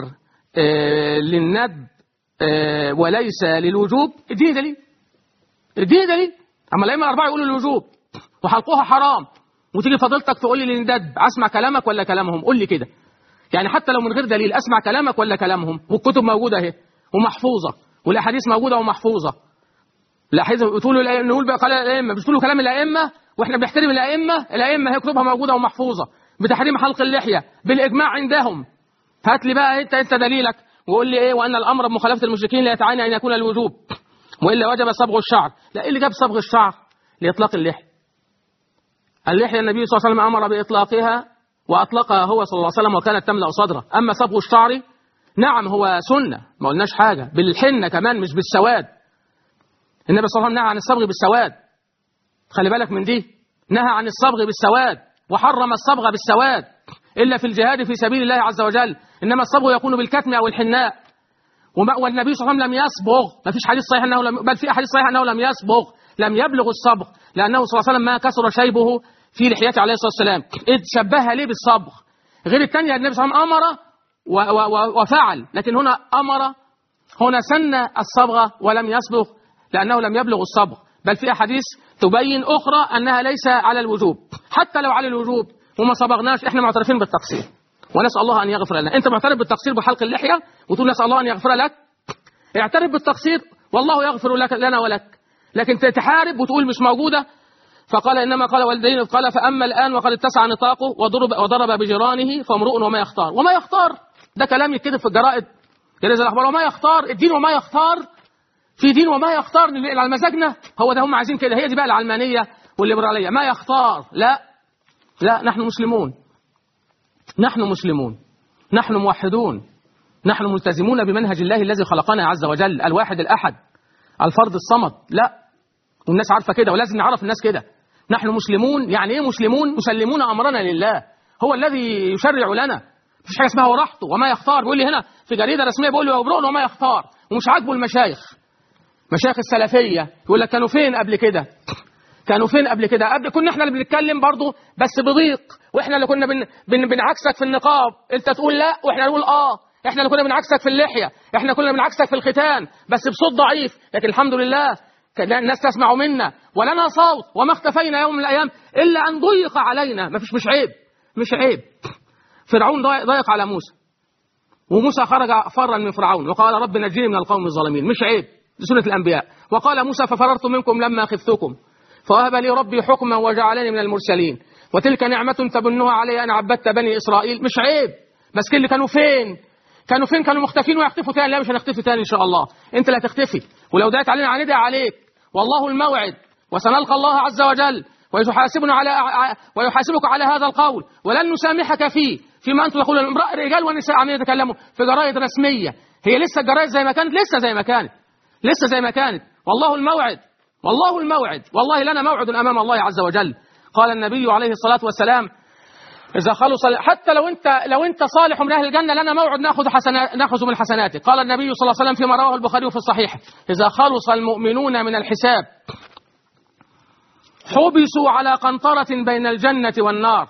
آه للندب آه وليس للوجوب، اديني دليل، اديني دليل. أما الأئمة الأربعة يقولوا الوجوب وحلقوها حرام، وتيجي فضيلتك تقول لي للندب، أسمع كلامك ولا كلامهم؟ قول لي كده. يعني حتى لو من غير دليل أسمع كلامك ولا كلامهم؟ والكتب موجودة اهي ومحفوظة، والأحاديث موجودة ومحفوظة. الأحاديث بتقولوا نقول بقى قال الأئمة، بتقولوا كلام الأئمة واحنا بنحترم الأئمة. الأئمة هي كتبها موجودة ومحفوظة بتحريم حلق اللحية بالإجماع عندهم. هات لي بقى انت انت دليلك ويقول لي ايه وان الامر بمخالفه المشركين لا يتعين ان يكون الوجوب والا وجب صبغ الشعر. لا، ايه اللي جاب صبغ الشعر؟ لاطلاق اللحيه. اللحيه النبي صلى الله عليه وسلم امر باطلاقها واطلقها هو صلى الله عليه وسلم وكانت تملا صدره. اما صبغ الشعر نعم هو سنه، ما قلناش حاجه، بالحنه كمان مش بالسواد. النبي صلى الله عليه وسلم نهى عن الصبغ بالسواد، خلي بالك من دي، نهى عن الصبغ بالسواد وحرم الصبغ بالسواد إلا في الجهاد في سبيل الله عز وجل، إنما الصبغ يكون بالكتم أو الحناء. والنبي صلى الله عليه وسلم لم يصبغ، ما فيش حديث صحيح أنه لم، بل في أحاديث صحيحة أنه لم يصبغ، لم يبلغ الصبغ، لأنه صلى الله عليه وسلم ما كسر شيبه في لحيته عليه الصلاة والسلام. إذ شبهها ليه بالصبغ؟ غير الثانية النبي صلى الله عليه وسلم أمر وفعل، لكن هنا أمر، هنا سن الصبغة ولم يصبغ لأنه لم يبلغ الصبغ. بل في أحاديث تبين أخرى أنها ليس على الوجوب، حتى لو على الوجوب وما صبغناش احنا معترفين بالتقصير ونسأل الله أن يغفر لنا. أنت معترف بالتقصير بحلق اللحية وتقول نسأل الله أن يغفر لك؟ اعترف بالتقصير والله يغفر لك لنا ولك، لكن تحارب وتقول مش موجودة. فقال إنما قال والدين، قال فأما الآن وقد اتسع نطاقه وضرب, وضرب بجيرانه فامرؤ وما يختار. وما يختار ده كلام يتكتب في الجرائد جريدة الأخبار، وما يختار الدين وما يختار، في دين وما يختار على مزاجنا، هو ده هم عايزين كده، هي دي بقى العلمانية والليبرالية، ما يختار. لا لا، نحن مسلمون، نحن مسلمون، نحن موحدون، نحن ملتزمون بمنهج الله الذي خلقنا عز وجل، الواحد الأحد الفرد الصمد. لا، والناس عارفة كده ولازم نعرف الناس كده. نحن مسلمون، يعني ايه مسلمون؟ مسلمون أمرنا لله، هو الذي يشرع لنا، مفيش حاجة اسمها وراحته وما يختار. بيقول لي هنا في جريدة رسمية بيقول لي وبرؤن وما يختار، ومش عاجبه المشايخ، مشايخ السلفية يقول لك كانوا فين قبل كده؟ كانوا فين قبل كده؟ قبل كنا احنا اللي بنتكلم برضه بس بضيق، واحنا اللي كنا بن... بن... بنعكسك في النقاب، انت تقول لا واحنا نقول اه، احنا اللي كنا بنعكسك في اللحية، احنا كنا بنعكسك في الختان بس بصوت ضعيف، لكن الحمد لله الناس تسمع منا ولنا صوت، وما اختفينا يوم من الايام الا ان ضيق علينا. ما فيش، مش عيب، مش عيب. فرعون ضيق على موسى، وموسى خرج فرا من فرعون وقال رب نجيني من القوم الظالمين، مش عيب، دي سنة الانبياء. وقال موسى ففررت منكم لما خفتكم فوهب لي ربي حكما وجعلني من المرسلين وتلك نعمة تبنها علي أن عبدت بني إسرائيل، مش عيب. بس كل اللي كانوا فين؟ كانوا فين؟ كانوا مختفين ويختفوا تاني. لا مش هنختفي تاني إن شاء الله، أنت لا تختفي، ولو دعت علينا هندعي عليك، والله الموعد وسنلقى الله عز وجل ويحاسبنا على ويحاسبك على هذا القول ولن نسامحك فيه فيما أنتم تقولون. رجال ونساء عمالين يتكلموا في جرائد رسمية، هي لسه الجرائد زي ما كانت، لسه زي ما كانت، لسه زي ما كانت. والله الموعد، والله الموعد، والله لنا موعد أمام الله عز وجل. قال النبي عليه الصلاة والسلام إذا خلص، حتى لو أنت لو أنت صالح من أهل الجنة لنا موعد نأخذ حسنات، نأخذ من حسناتك. قال النبي صلى الله عليه وسلم فيما رواه البخاري في الصحيح إذا خلص المؤمنون من الحساب حبسوا على قنطرة بين الجنة والنار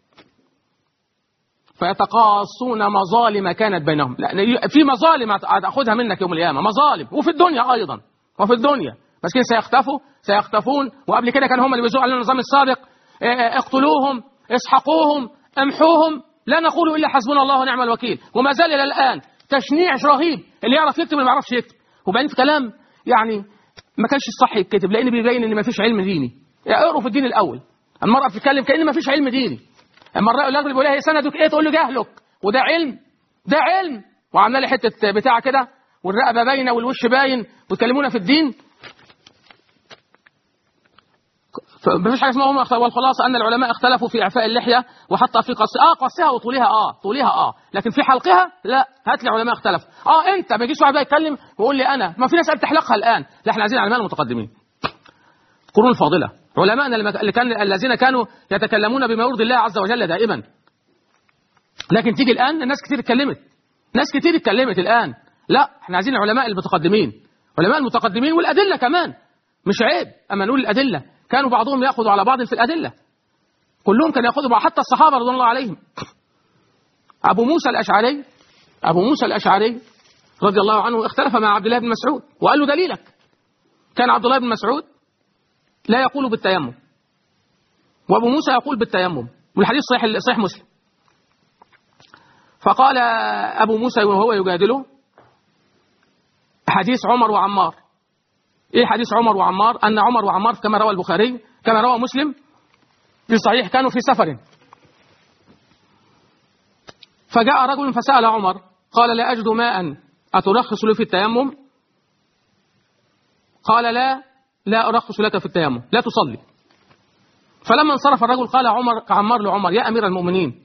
فيتقاصون مظالم كانت بينهم. لا، في مظالم هتاخذها منك يوم القيامة، مظالم، وفي الدنيا أيضا، وفي الدنيا بس كده سيختفوا، سيختفون. وقبل كده كان هم اللي بيزوقوا على النظام السابق، اقتلوهم، اسحقوهم، امحوهم، لا نقول إلا حسبنا الله ونعم الوكيل. وما زال إلى الآن تشنيع رهيب، اللي يعرف يكتب واللي ما يعرفش يكتب. وبعدين في كلام يعني ما كانش الصح يتكتب، لأن بيبين إن ما فيش علم ديني. يعني اقروا في الدين الأول. المرأة بتتكلم كأن ما فيش علم ديني. اما الراجل بيقول لها هي سندك ايه؟ تقول له جهلك، وده علم، ده علم. وعامله لي حته بتاع كده والرقبه باينه والوش باين وتكلمونا في الدين. فمفيش حاجه اسمها هم. والخلاصه ان العلماء اختلفوا في اعفاء اللحيه وحتى في قص اه قصها وطولها اه طولها اه لكن في حلقها لا. هات لي علماء اختلفوا. اه انت ما يجيش واحد بقى يتكلم ويقول لي انا ما في ناس بتحلقها الان. لا احنا عايزين علماء المتقدمين القرون الفاضله، علماءنا اللي كان الذين كانوا يتكلمون بما يرضي الله عز وجل دائما. لكن تيجي الان الناس كتير اتكلمت، ناس كتير اتكلمت الان. لا احنا عايزين العلماء المتقدمين، علماء المتقدمين والادله كمان. مش عيب اما نقول الادله. كانوا بعضهم ياخذوا على بعض في الادله، كلهم كانوا ياخذوا بعض، حتى الصحابه رضوان الله عليهم. ابو موسى الاشعري ابو موسى الاشعري رضي الله عنه اختلف مع عبد الله بن مسعود وقال له دليلك. كان عبد الله بن مسعود لا يقول بالتيمم وابو موسى يقول بالتيمم، والحديث صحيح صحيح مسلم. فقال ابو موسى وهو يجادله حديث عمر وعمار. ايه حديث عمر وعمار؟ ان عمر وعمار كما روى البخاري كما روى مسلم في صحيح كانوا في سفر، فجاء رجل فسأل عمر قال لا أجد ماء أترخص لي في التيمم؟ قال لا لا أرخص لك في التيمم، لا تصلي. فلما انصرف الرجل قال عمر عمار لعمر: يا أمير المؤمنين،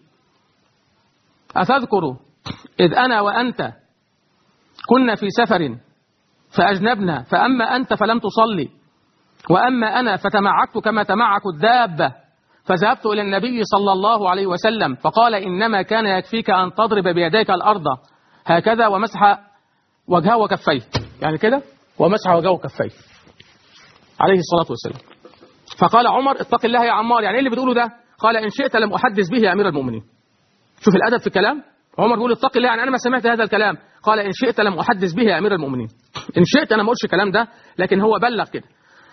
أتذكر إذ أنا وأنت كنا في سفر فأجنبنا، فأما أنت فلم تصلي، وأما أنا فتمعكت كما تمعك الدابة، فذهبت إلى النبي صلى الله عليه وسلم فقال: إنما كان يكفيك أن تضرب بيديك الأرض هكذا ومسح وجهه وكفيه، يعني كده ومسح وجهه وكفيه عليه الصلاة والسلام. فقال عمر: اتق الله يا عمار، يعني ايه اللي بتقوله ده؟ قال: إن شئت لم أحدث به يا أمير المؤمنين. شوف الأدب في الكلام. عمر بيقول اتق الله، يعني أنا ما سمعت هذا الكلام. قال: إن شئت لم أحدث به يا أمير المؤمنين. إن شئت أنا ما قلتش الكلام ده، لكن هو بلغ كده.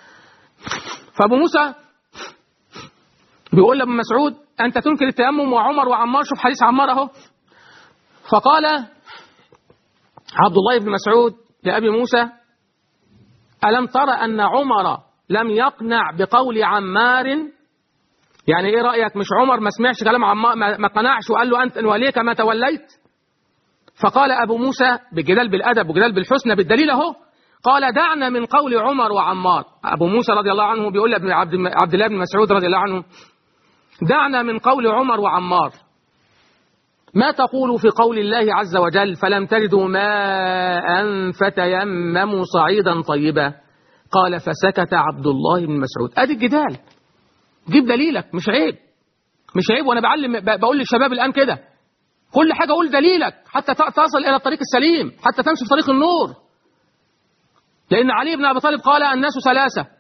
فأبو موسى بيقول لابن مسعود: أنت تنكر التيمم وعمر وعمار، شوف حديث عمار أهو. فقال عبد الله بن مسعود لأبي موسى: ألم ترى أن عمر لم يقنع بقول عمار؟ يعني إيه رأيك؟ مش عمر ما سمعش كلام عمار، ما قنعش وقال له أنت وليك ما توليت؟ فقال أبو موسى بجدال بالأدب وجدال بالحسنى بالدليل أهو، قال: دعنا من قول عمر وعمار. أبو موسى رضي الله عنه بيقول لابن عبد الله بن مسعود رضي الله عنه: دعنا من قول عمر وعمار، ما تقول في قول الله عز وجل: فلم تجدوا ماء فتيمموا صعيدا طيبا؟ قال: فسكت عبد الله بن مسعود. ادي الجدال، جيب دليلك، مش عيب، مش عيب. وانا بعلم بقول للشباب الان كده، كل حاجه قول دليلك حتى تصل الى الطريق السليم، حتى تمشي في طريق النور. لان علي بن ابي طالب قال: الناس ثلاثه: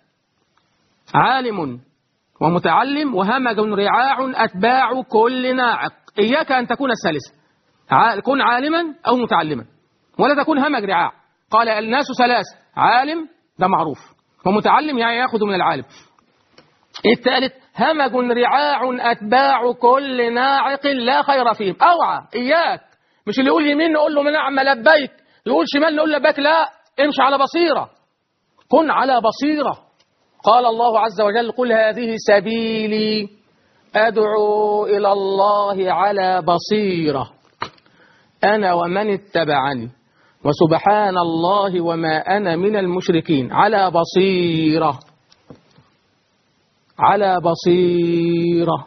عالم ومتعلم وهمج رعاع أتباع كل ناعق. إياك أن تكون الثالثة، كن عالما أو متعلما، ولا تكون همج رعاع. قال: الناس ثلاثة: عالم، ده معروف، ومتعلم يعني يأخذ من العالم. الثالث: همج رعاع أتباع كل ناعق لا خير فيهم. أوعى، إياك، مش اللي يقول يمين نقول له نعم لبيك، يقول شمال نقول لبيك، لا، امشي على بصيرة، كن على بصيرة. قال الله عز وجل: قل هذه سبيلي أدعو إلى الله على بصيرة أنا ومن اتبعني وسبحان الله وما أنا من المشركين. على بصيرة، على بصيرة،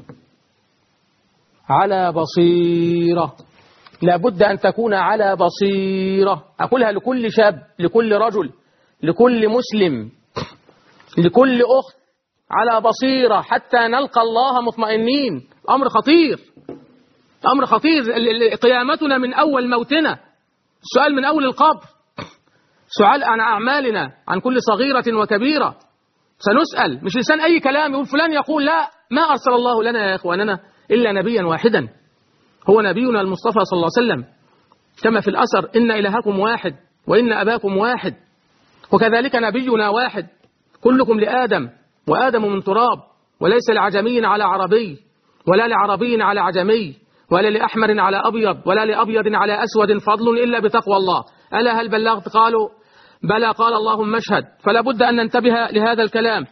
على بصيرة. لابد أن تكون على بصيرة. أقولها لكل شاب، لكل رجل، لكل مسلم، لكل أخت، على بصيرة حتى نلقى الله مطمئنين. أمر خطير، أمر خطير. قيامتنا من أول موتنا، السؤال من أول القبر، سؤال عن أعمالنا، عن كل صغيرة وكبيرة سنسأل. مش لسان أي كلام يقول فلان يقول، لا، ما أرسل الله لنا يا إخواننا إلا نبيا واحدا، هو نبينا المصطفى صلى الله عليه وسلم، كما في الأثر: إن إلهكم واحد وإن أباكم واحد، وكذلك نبينا واحد، كلكم لآدم وآدم من تراب، وليس لعجمي على عربي، ولا لعربي على عجمي، ولا لأحمر على أبيض، ولا لأبيض على أسود فضل إلا بتقوى الله. ألا هل بلغت؟ قالوا بلى. قال: اللهم اشهد. فلا بد أن ننتبه لهذا الكلام.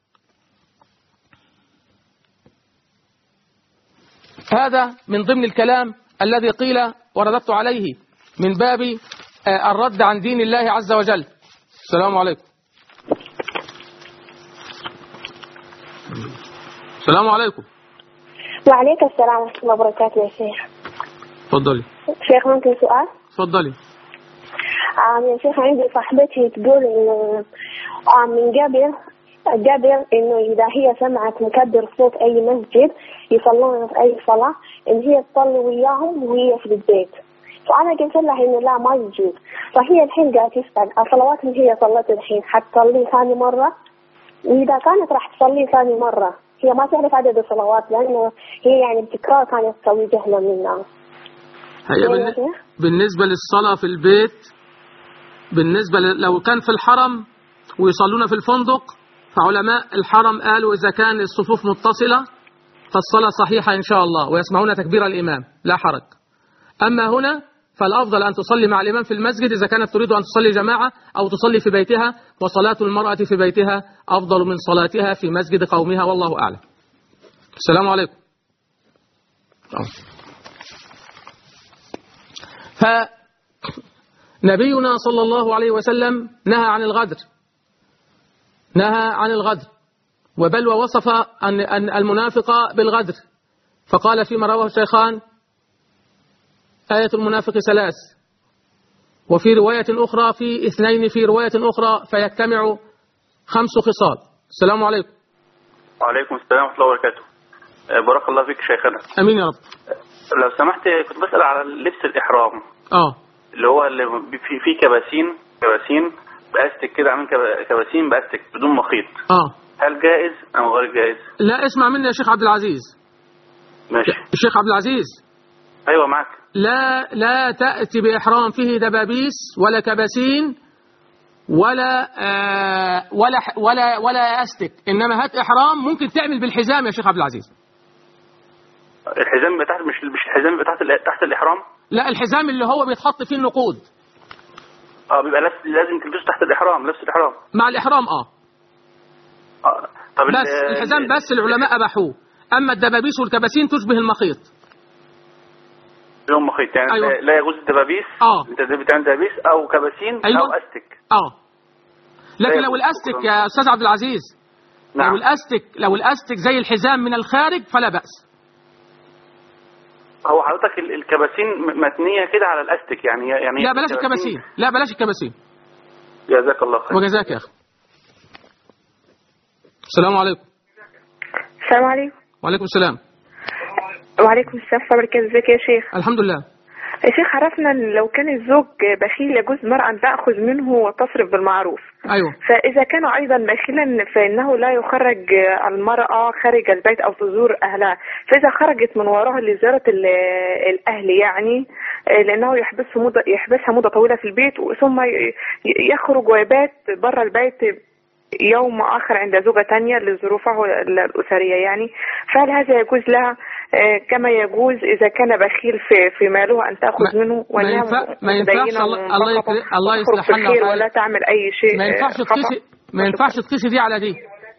هذا من ضمن الكلام الذي قيل ورددت عليه من باب الرد عن دين الله عز وجل. السلام عليكم. السلام عليكم. وعليكم السلام ورحمة الله وبركاته يا شيخ. تفضلي. شيخ ممكن سؤال؟ تفضلي. آه يا شيخ، عندي صاحبتي تقول إنه آه من قبل قبل إنه إذا هي سمعت مكبر صوت أي مسجد يصلون في أي صلاة، إن هي تصلي وياهم وهي في البيت. فأنا قلت لها إنه لا، ما يجوز. فهي الحين قاعدة تسأل الصلوات اللي هي صلت الحين حتصلي ثاني مرة، وإذا كانت راح تصلي ثاني مرة هي ما تعرف عدد الصلوات، لأنه هي يعني بتكرار كانت تسوي جهلا من الناس. هي بالنسبة للصلاة في البيت، بالنسبة لو كان في الحرم ويصلون في الفندق، فعلماء الحرم قالوا إذا كان الصفوف متصلة فالصلاة صحيحة إن شاء الله، ويسمعون تكبير الإمام لا حرج. أما هنا فالأفضل أن تصلي مع الإمام في المسجد إذا كانت تريد أن تصلي جماعة، أو تصلي في بيتها، وصلاة المرأة في بيتها أفضل من صلاتها في مسجد قومها، والله أعلم. السلام عليكم. نبينا صلى الله عليه وسلم نهى عن الغدر، نهى عن الغدر، وبل ووصف أن المنافق بالغدر، فقال فيما رواه الشيخان: آية المنافق ثلاث، وفي رواية أخرى في اثنين، في رواية أخرى فيجتمع خمس خصال. السلام عليكم. وعليكم السلام ورحمة الله وبركاته. بارك الله فيك شيخنا. أمين يا رب. لو سمحت كنت بسأل على لبس الإحرام. اه اللي هو اللي في في كباسين كباسين بأستك كده، عاملين كباسين بأستك بدون مخيط. اه هل جائز أم غير جائز؟ لا، اسمع مني يا شيخ عبد العزيز. ماشي. الشيخ عبد العزيز. أيوة معك. لا لا تأتي بإحرام فيه دبابيس ولا كباسين ولا آه ولا ولا ولا أستك، إنما هات إحرام ممكن تعمل بالحزام يا شيخ عبد العزيز. الحزام تحت، مش مش الحزام تحت تحت الإحرام؟ لا، الحزام اللي هو بيتحط فيه النقود. اه بيبقى لازم تلبسه تحت الإحرام، لبس الإحرام. مع الإحرام اه. اه طب بس الحزام بس العلماء أباحوه، أما الدبابيس والكباسين تشبه المخيط. يوم مخيط يعني. أيوة. لا يجوز الدبابيس. اه انت بتعمل دبابيس او كباسين. أيوة. او استك. اه لكن لو الاستك يا استاذ عبد العزيز، نعم. لو الاستك لو الاستك زي الحزام من الخارج فلا بأس. هو حضرتك الكباسين متنيه كده على الاستك يعني يعني لا بلاش الكباسين، لا بلاش الكباسين. جزاك الله خير. وجزاك يا اخي. السلام عليكم. السلام عليكم. وعليكم السلام. وعليكم السلام ورحمة الله وبركاته. ازيك يا شيخ؟ الحمد لله. يا شيخ، عرفنا ان لو كان الزوج بخيل يجوز المرأة ان تأخذ منه وتصرف بالمعروف. ايوه. فإذا كان ايضا بخيلا فإنه لا يخرج المرأة خارج البيت او تزور اهلها، فإذا خرجت من وراها لزيارة الاهل يعني لانه يحبسها مدة يحبسها مدة طويلة في البيت، ثم يخرج ويبات برا البيت يوم آخر عند زوجة تانية لظروفه الأسرية يعني، فهل هذا يجوز لها كما يجوز إذا كان بخيل في في ماله أن تأخذ منه وأنها ما ينفعش الله الله يصلح حالنا ولا تعمل أي شيء؟ ما ينفعش تقيسي ما ينفعش تقيسي دي على دي،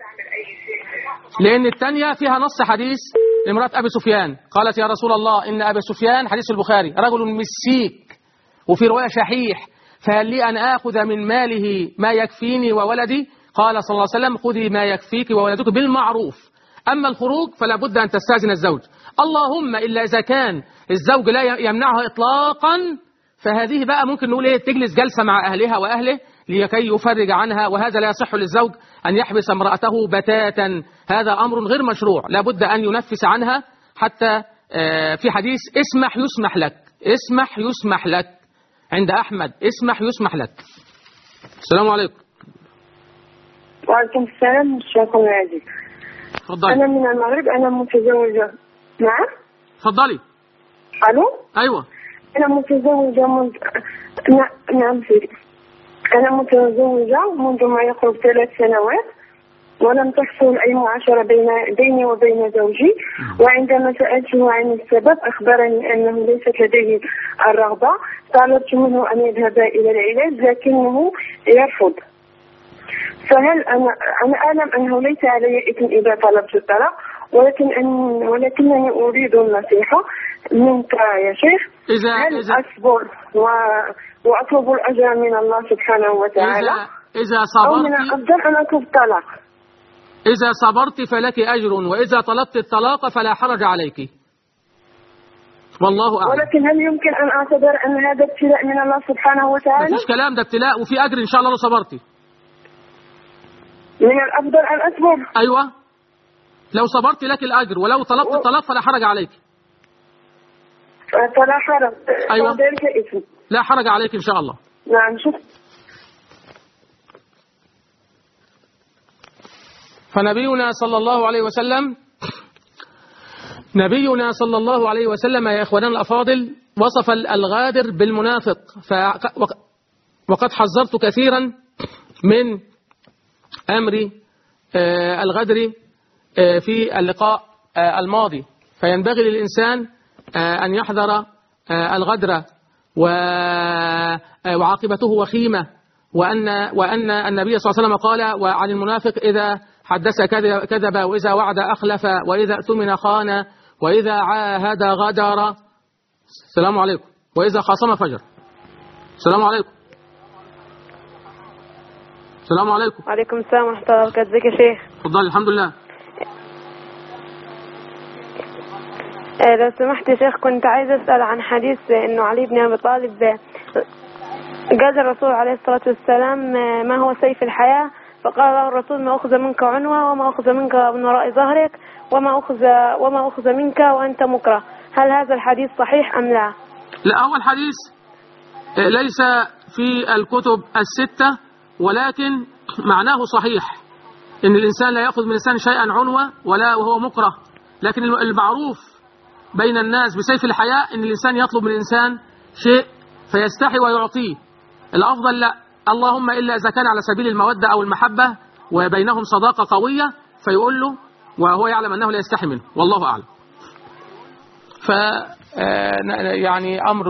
لأن الثانية فيها نص حديث لامرأة أبي سفيان، قالت يا رسول الله إن أبي سفيان، حديث البخاري، رجل مسيك، وفي رواية شحيح، فهل لي أن آخذ من ماله ما يكفيني وولدي؟ قال صلى الله عليه وسلم خذي ما يكفيك وولدك بالمعروف، أما الخروج فلا بد أن تستأذن الزوج، اللهم إلا إذا كان الزوج لا يمنعها إطلاقا، فهذه بقى ممكن نقول إيه، تجلس جلسة مع أهلها وأهله لكي يفرج عنها، وهذا لا يصح للزوج أن يحبس امرأته بتاتا، هذا أمر غير مشروع، لا بد أن ينفس عنها حتى في حديث اسمح يسمح لك، اسمح يسمح لك عند أحمد، اسمح يسمح لك. السلام عليكم. وعليكم السلام. الشيخ العزيز. تفضلي. أنا من المغرب، أنا متزوجة. نعم. تفضلي. ألو. أيوة. أنا متزوجة منذ نعم سيدي. أنا متزوجة منذ ما يقرب ثلاث سنوات، ولم تحصل أي معاشرة بين بيني وبين زوجي، وعندما سألته عن السبب أخبرني أنه ليست لديه الرغبة، طلبت منه أن يذهب إلى العلاج لكنه يرفض. فهل أنا أنا أعلم أنه ليس علي إثم إذا طلبت الطلاق، ولكن أن ولكنني أريد النصيحة منك يا شيخ. إذا هل إذا أصبر و... وأطلب الأجر من الله سبحانه وتعالى، إذا إذا صبرت أو من الأفضل أن أطلب الطلاق؟ إذا صبرت فلك أجر، وإذا طلبت الطلاق فلا حرج عليك، والله أعلم. ولكن هل يمكن أن أعتبر أن هذا ابتلاء من الله سبحانه وتعالى؟ مفيش كلام، ده ابتلاء وفي أجر إن شاء الله لو صبرتي. من الأفضل أن أصبر. أيوة، لو صبرت لك الأجر، ولو طلبت الطلاق فلا حرج عليك. فلا حرج. أيوة. ذلك اسم. لا حرج عليك إن شاء الله. نعم. شوف. فنبينا صلى الله عليه وسلم نبينا صلى الله عليه وسلم يا إخواننا الأفاضل وصف الغادر بالمنافق، وقد حذرت كثيرا من أمر الغدر في اللقاء الماضي، فينبغي للإنسان أن يحذر الغدر وعاقبته وخيمة، وأن وأن النبي صلى الله عليه وسلم قال وعن المنافق إذا حدث كذب، وإذا وعد أخلف، وإذا اؤتمن خان، وإذا عاهد غدر. السلام عليكم. وإذا خاصم فجر. السلام عليكم. السلام عليكم. وعليكم السلام ورحمة الله وبركاته. ازيك يا شيخ؟ اتفضل. الحمد لله. آه لو سمحت يا شيخ، كنت عايز أسأل عن حديث إنه علي بن أبي طالب قال الرسول عليه الصلاة والسلام ما هو سيف الحياة، فقال له الرسول ما أخذ منك عنوة وما أخذ منك من وراء ظهرك وما أخذ وما أخذ منك وأنت مكره. هل هذا الحديث صحيح أم لا؟ لا، أول حديث ليس في الكتب الستة، ولكن معناه صحيح، إن الإنسان لا يأخذ من الإنسان شيئا عنوة ولا وهو مكره. لكن المعروف بين الناس بسيف الحياة إن الإنسان يطلب من الإنسان شيء فيستحي ويعطيه. الأفضل لا، اللهم إلا إذا كان على سبيل المودة أو المحبة وبينهم صداقة قوية فيقول له وهو يعلم أنه لا يستحي منه، والله أعلم. ف يعني أمر.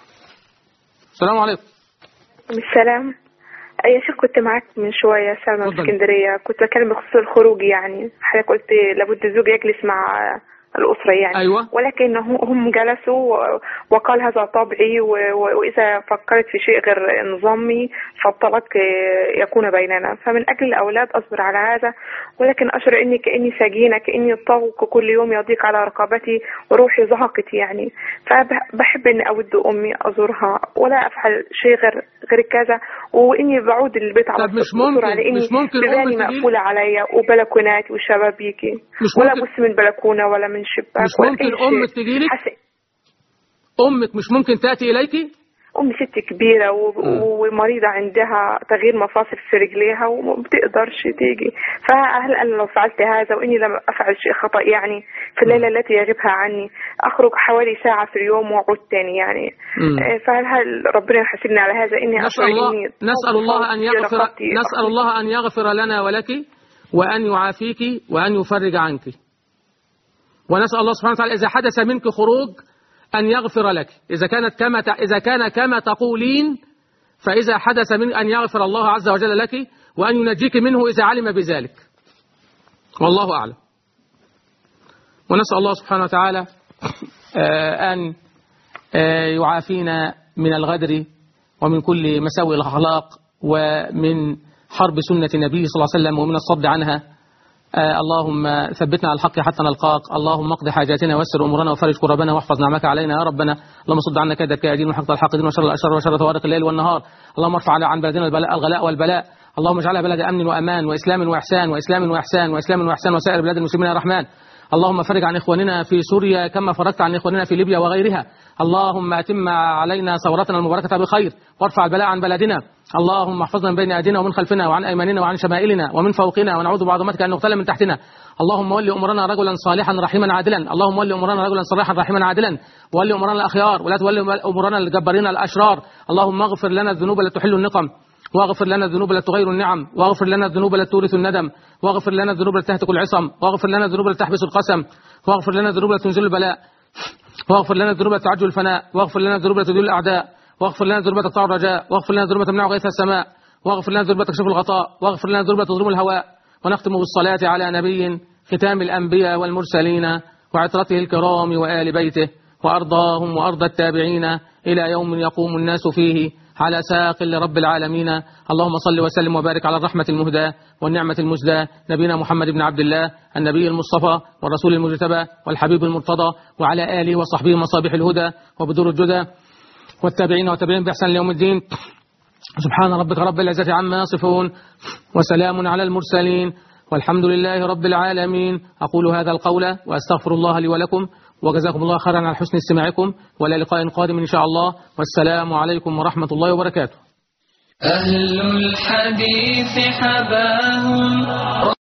السلام عليكم. السلام يا شيخ، كنت معك من شوية سلمى في اسكندرية، كنت بتكلم بخصوص الخروج. يعني حضرتك قلت لابد الزوج يجلس مع الأسرة يعني. أيوة. ولكن هم جلسوا وقال هذا طبعي، وإذا فكرت في شيء غير نظامي فالطلاق يكون بيننا. فمن أجل الأولاد أصبر على هذا، ولكن أشعر إني كأني سجينة، كأني الطوق كل يوم يضيق على رقبتي وروحي زهقت يعني. فبحب إني أود أمي أزورها ولا أفعل شيء غير غير كذا، وإني بعود البيت على مش ممكن على إني مش ممكن بيباني مقفولة عليا وبلكوناتي وشبابيكي، ولا أبص من بلكونة ولا من شباك. مش ممكن أمك تجيلك؟ أمك مش ممكن تأتي إليك؟ أمي ست كبيرة ومريضة، عندها تغيير مفاصل في رجليها وما بتقدرش تيجي. فهل أنا لو فعلت هذا وإني لم أفعل شيء خطأ يعني في الليلة التي يغيبها عني أخرج حوالي ساعة في اليوم وأعود تاني يعني، فهل هل ربنا يحاسبني على هذا؟ إني نسأل الله إني نسأل الله أن يغفر نسأل الله أن يغفر لنا ولك، وأن يعافيك وأن يفرج عنك. ونسأل الله سبحانه وتعالى إذا حدث منك خروج أن يغفر لك، إذا كانت كما إذا كان كما تقولين، فإذا حدث من أن يغفر الله عز وجل لك وأن ينجيك منه إذا علم بذلك، والله أعلم. ونسأل الله سبحانه وتعالى أن يعافينا من الغدر ومن كل مساوئ الأخلاق ومن حرب سنة النبي صلى الله عليه وسلم ومن الصد عنها. آه اللهم ثبتنا على الحق حتى نلقاك، اللهم اقض حاجاتنا ويسر امورنا وفرج كربنا واحفظ نعمك علينا يا ربنا، اللهم صد عنا كيد الكائدين وحقد الحاقدين وشر الاشرار وشر طوارق الليل والنهار، اللهم ارفع عن بلدنا البلاء الغلاء والبلاء، اللهم اجعلها بلد امن وامان واسلام واحسان واسلام واحسان واسلام واحسان وسائر بلاد المسلمين يا رحمن. اللهم فرج عن إخواننا في سوريا كما فرجت عن إخواننا في ليبيا وغيرها، اللهم أتم علينا ثورتنا المباركة بخير وارفع البلاء عن بلدنا، اللهم احفظنا من بين أيدينا ومن خلفنا وعن أيماننا وعن شمائلنا ومن فوقنا ونعوذ بعظمتك أن نغتال من تحتنا. اللهم ولي أمرنا رجلا صالحا رحيما عادلا، اللهم ولي أمرنا رجلا صالحا رحيما عادلا، ولي أمرنا الأخيار ولا تولي أمرنا الجبارين الأشرار. اللهم اغفر لنا الذنوب التي تحل النقم، واغفر لنا الذنوب التي تغير النعم، واغفر لنا الذنوب التي تورث الندم، واغفر لنا الذنوب التي تهتك العصم، واغفر لنا الذنوب التي تحبس القسم، واغفر لنا الذنوب التي تنزل البلاء، واغفر لنا الذنوب التي تعجل الفناء، واغفر لنا الذنوب التي تذل الأعداء، واغفر لنا الذنوب التي تقطع الرجاء، واغفر لنا الذنوب التي تمنع غيث السماء، واغفر لنا الذنوب التي تكشف الغطاء، واغفر لنا الذنوب التي تظلم الهواء. ونختم بالصلاة على نبي ختام الأنبياء والمرسلين وعترته الكرام وآل بيته وأرضاهم وأرض التابعين إلى يوم يقوم الناس فيه على ساق لرب العالمين. اللهم صل وسلم وبارك على الرحمة المهداة والنعمة المزداة نبينا محمد بن عبد الله النبي المصطفى والرسول المجتبى والحبيب المرتضى، وعلى آله وصحبه مصابيح الهدى وبدور الجدى والتابعين وتابعين بإحسان ليوم الدين. سبحان ربك رب العزة عما يصفون وسلام على المرسلين والحمد لله رب العالمين. أقول هذا القول وأستغفر الله لي ولكم، وجزاكم الله خيرا على حسن استماعكم، وإلى لقاء قادم إن شاء الله، والسلام عليكم ورحمة الله وبركاته. أهل الحديث حباهم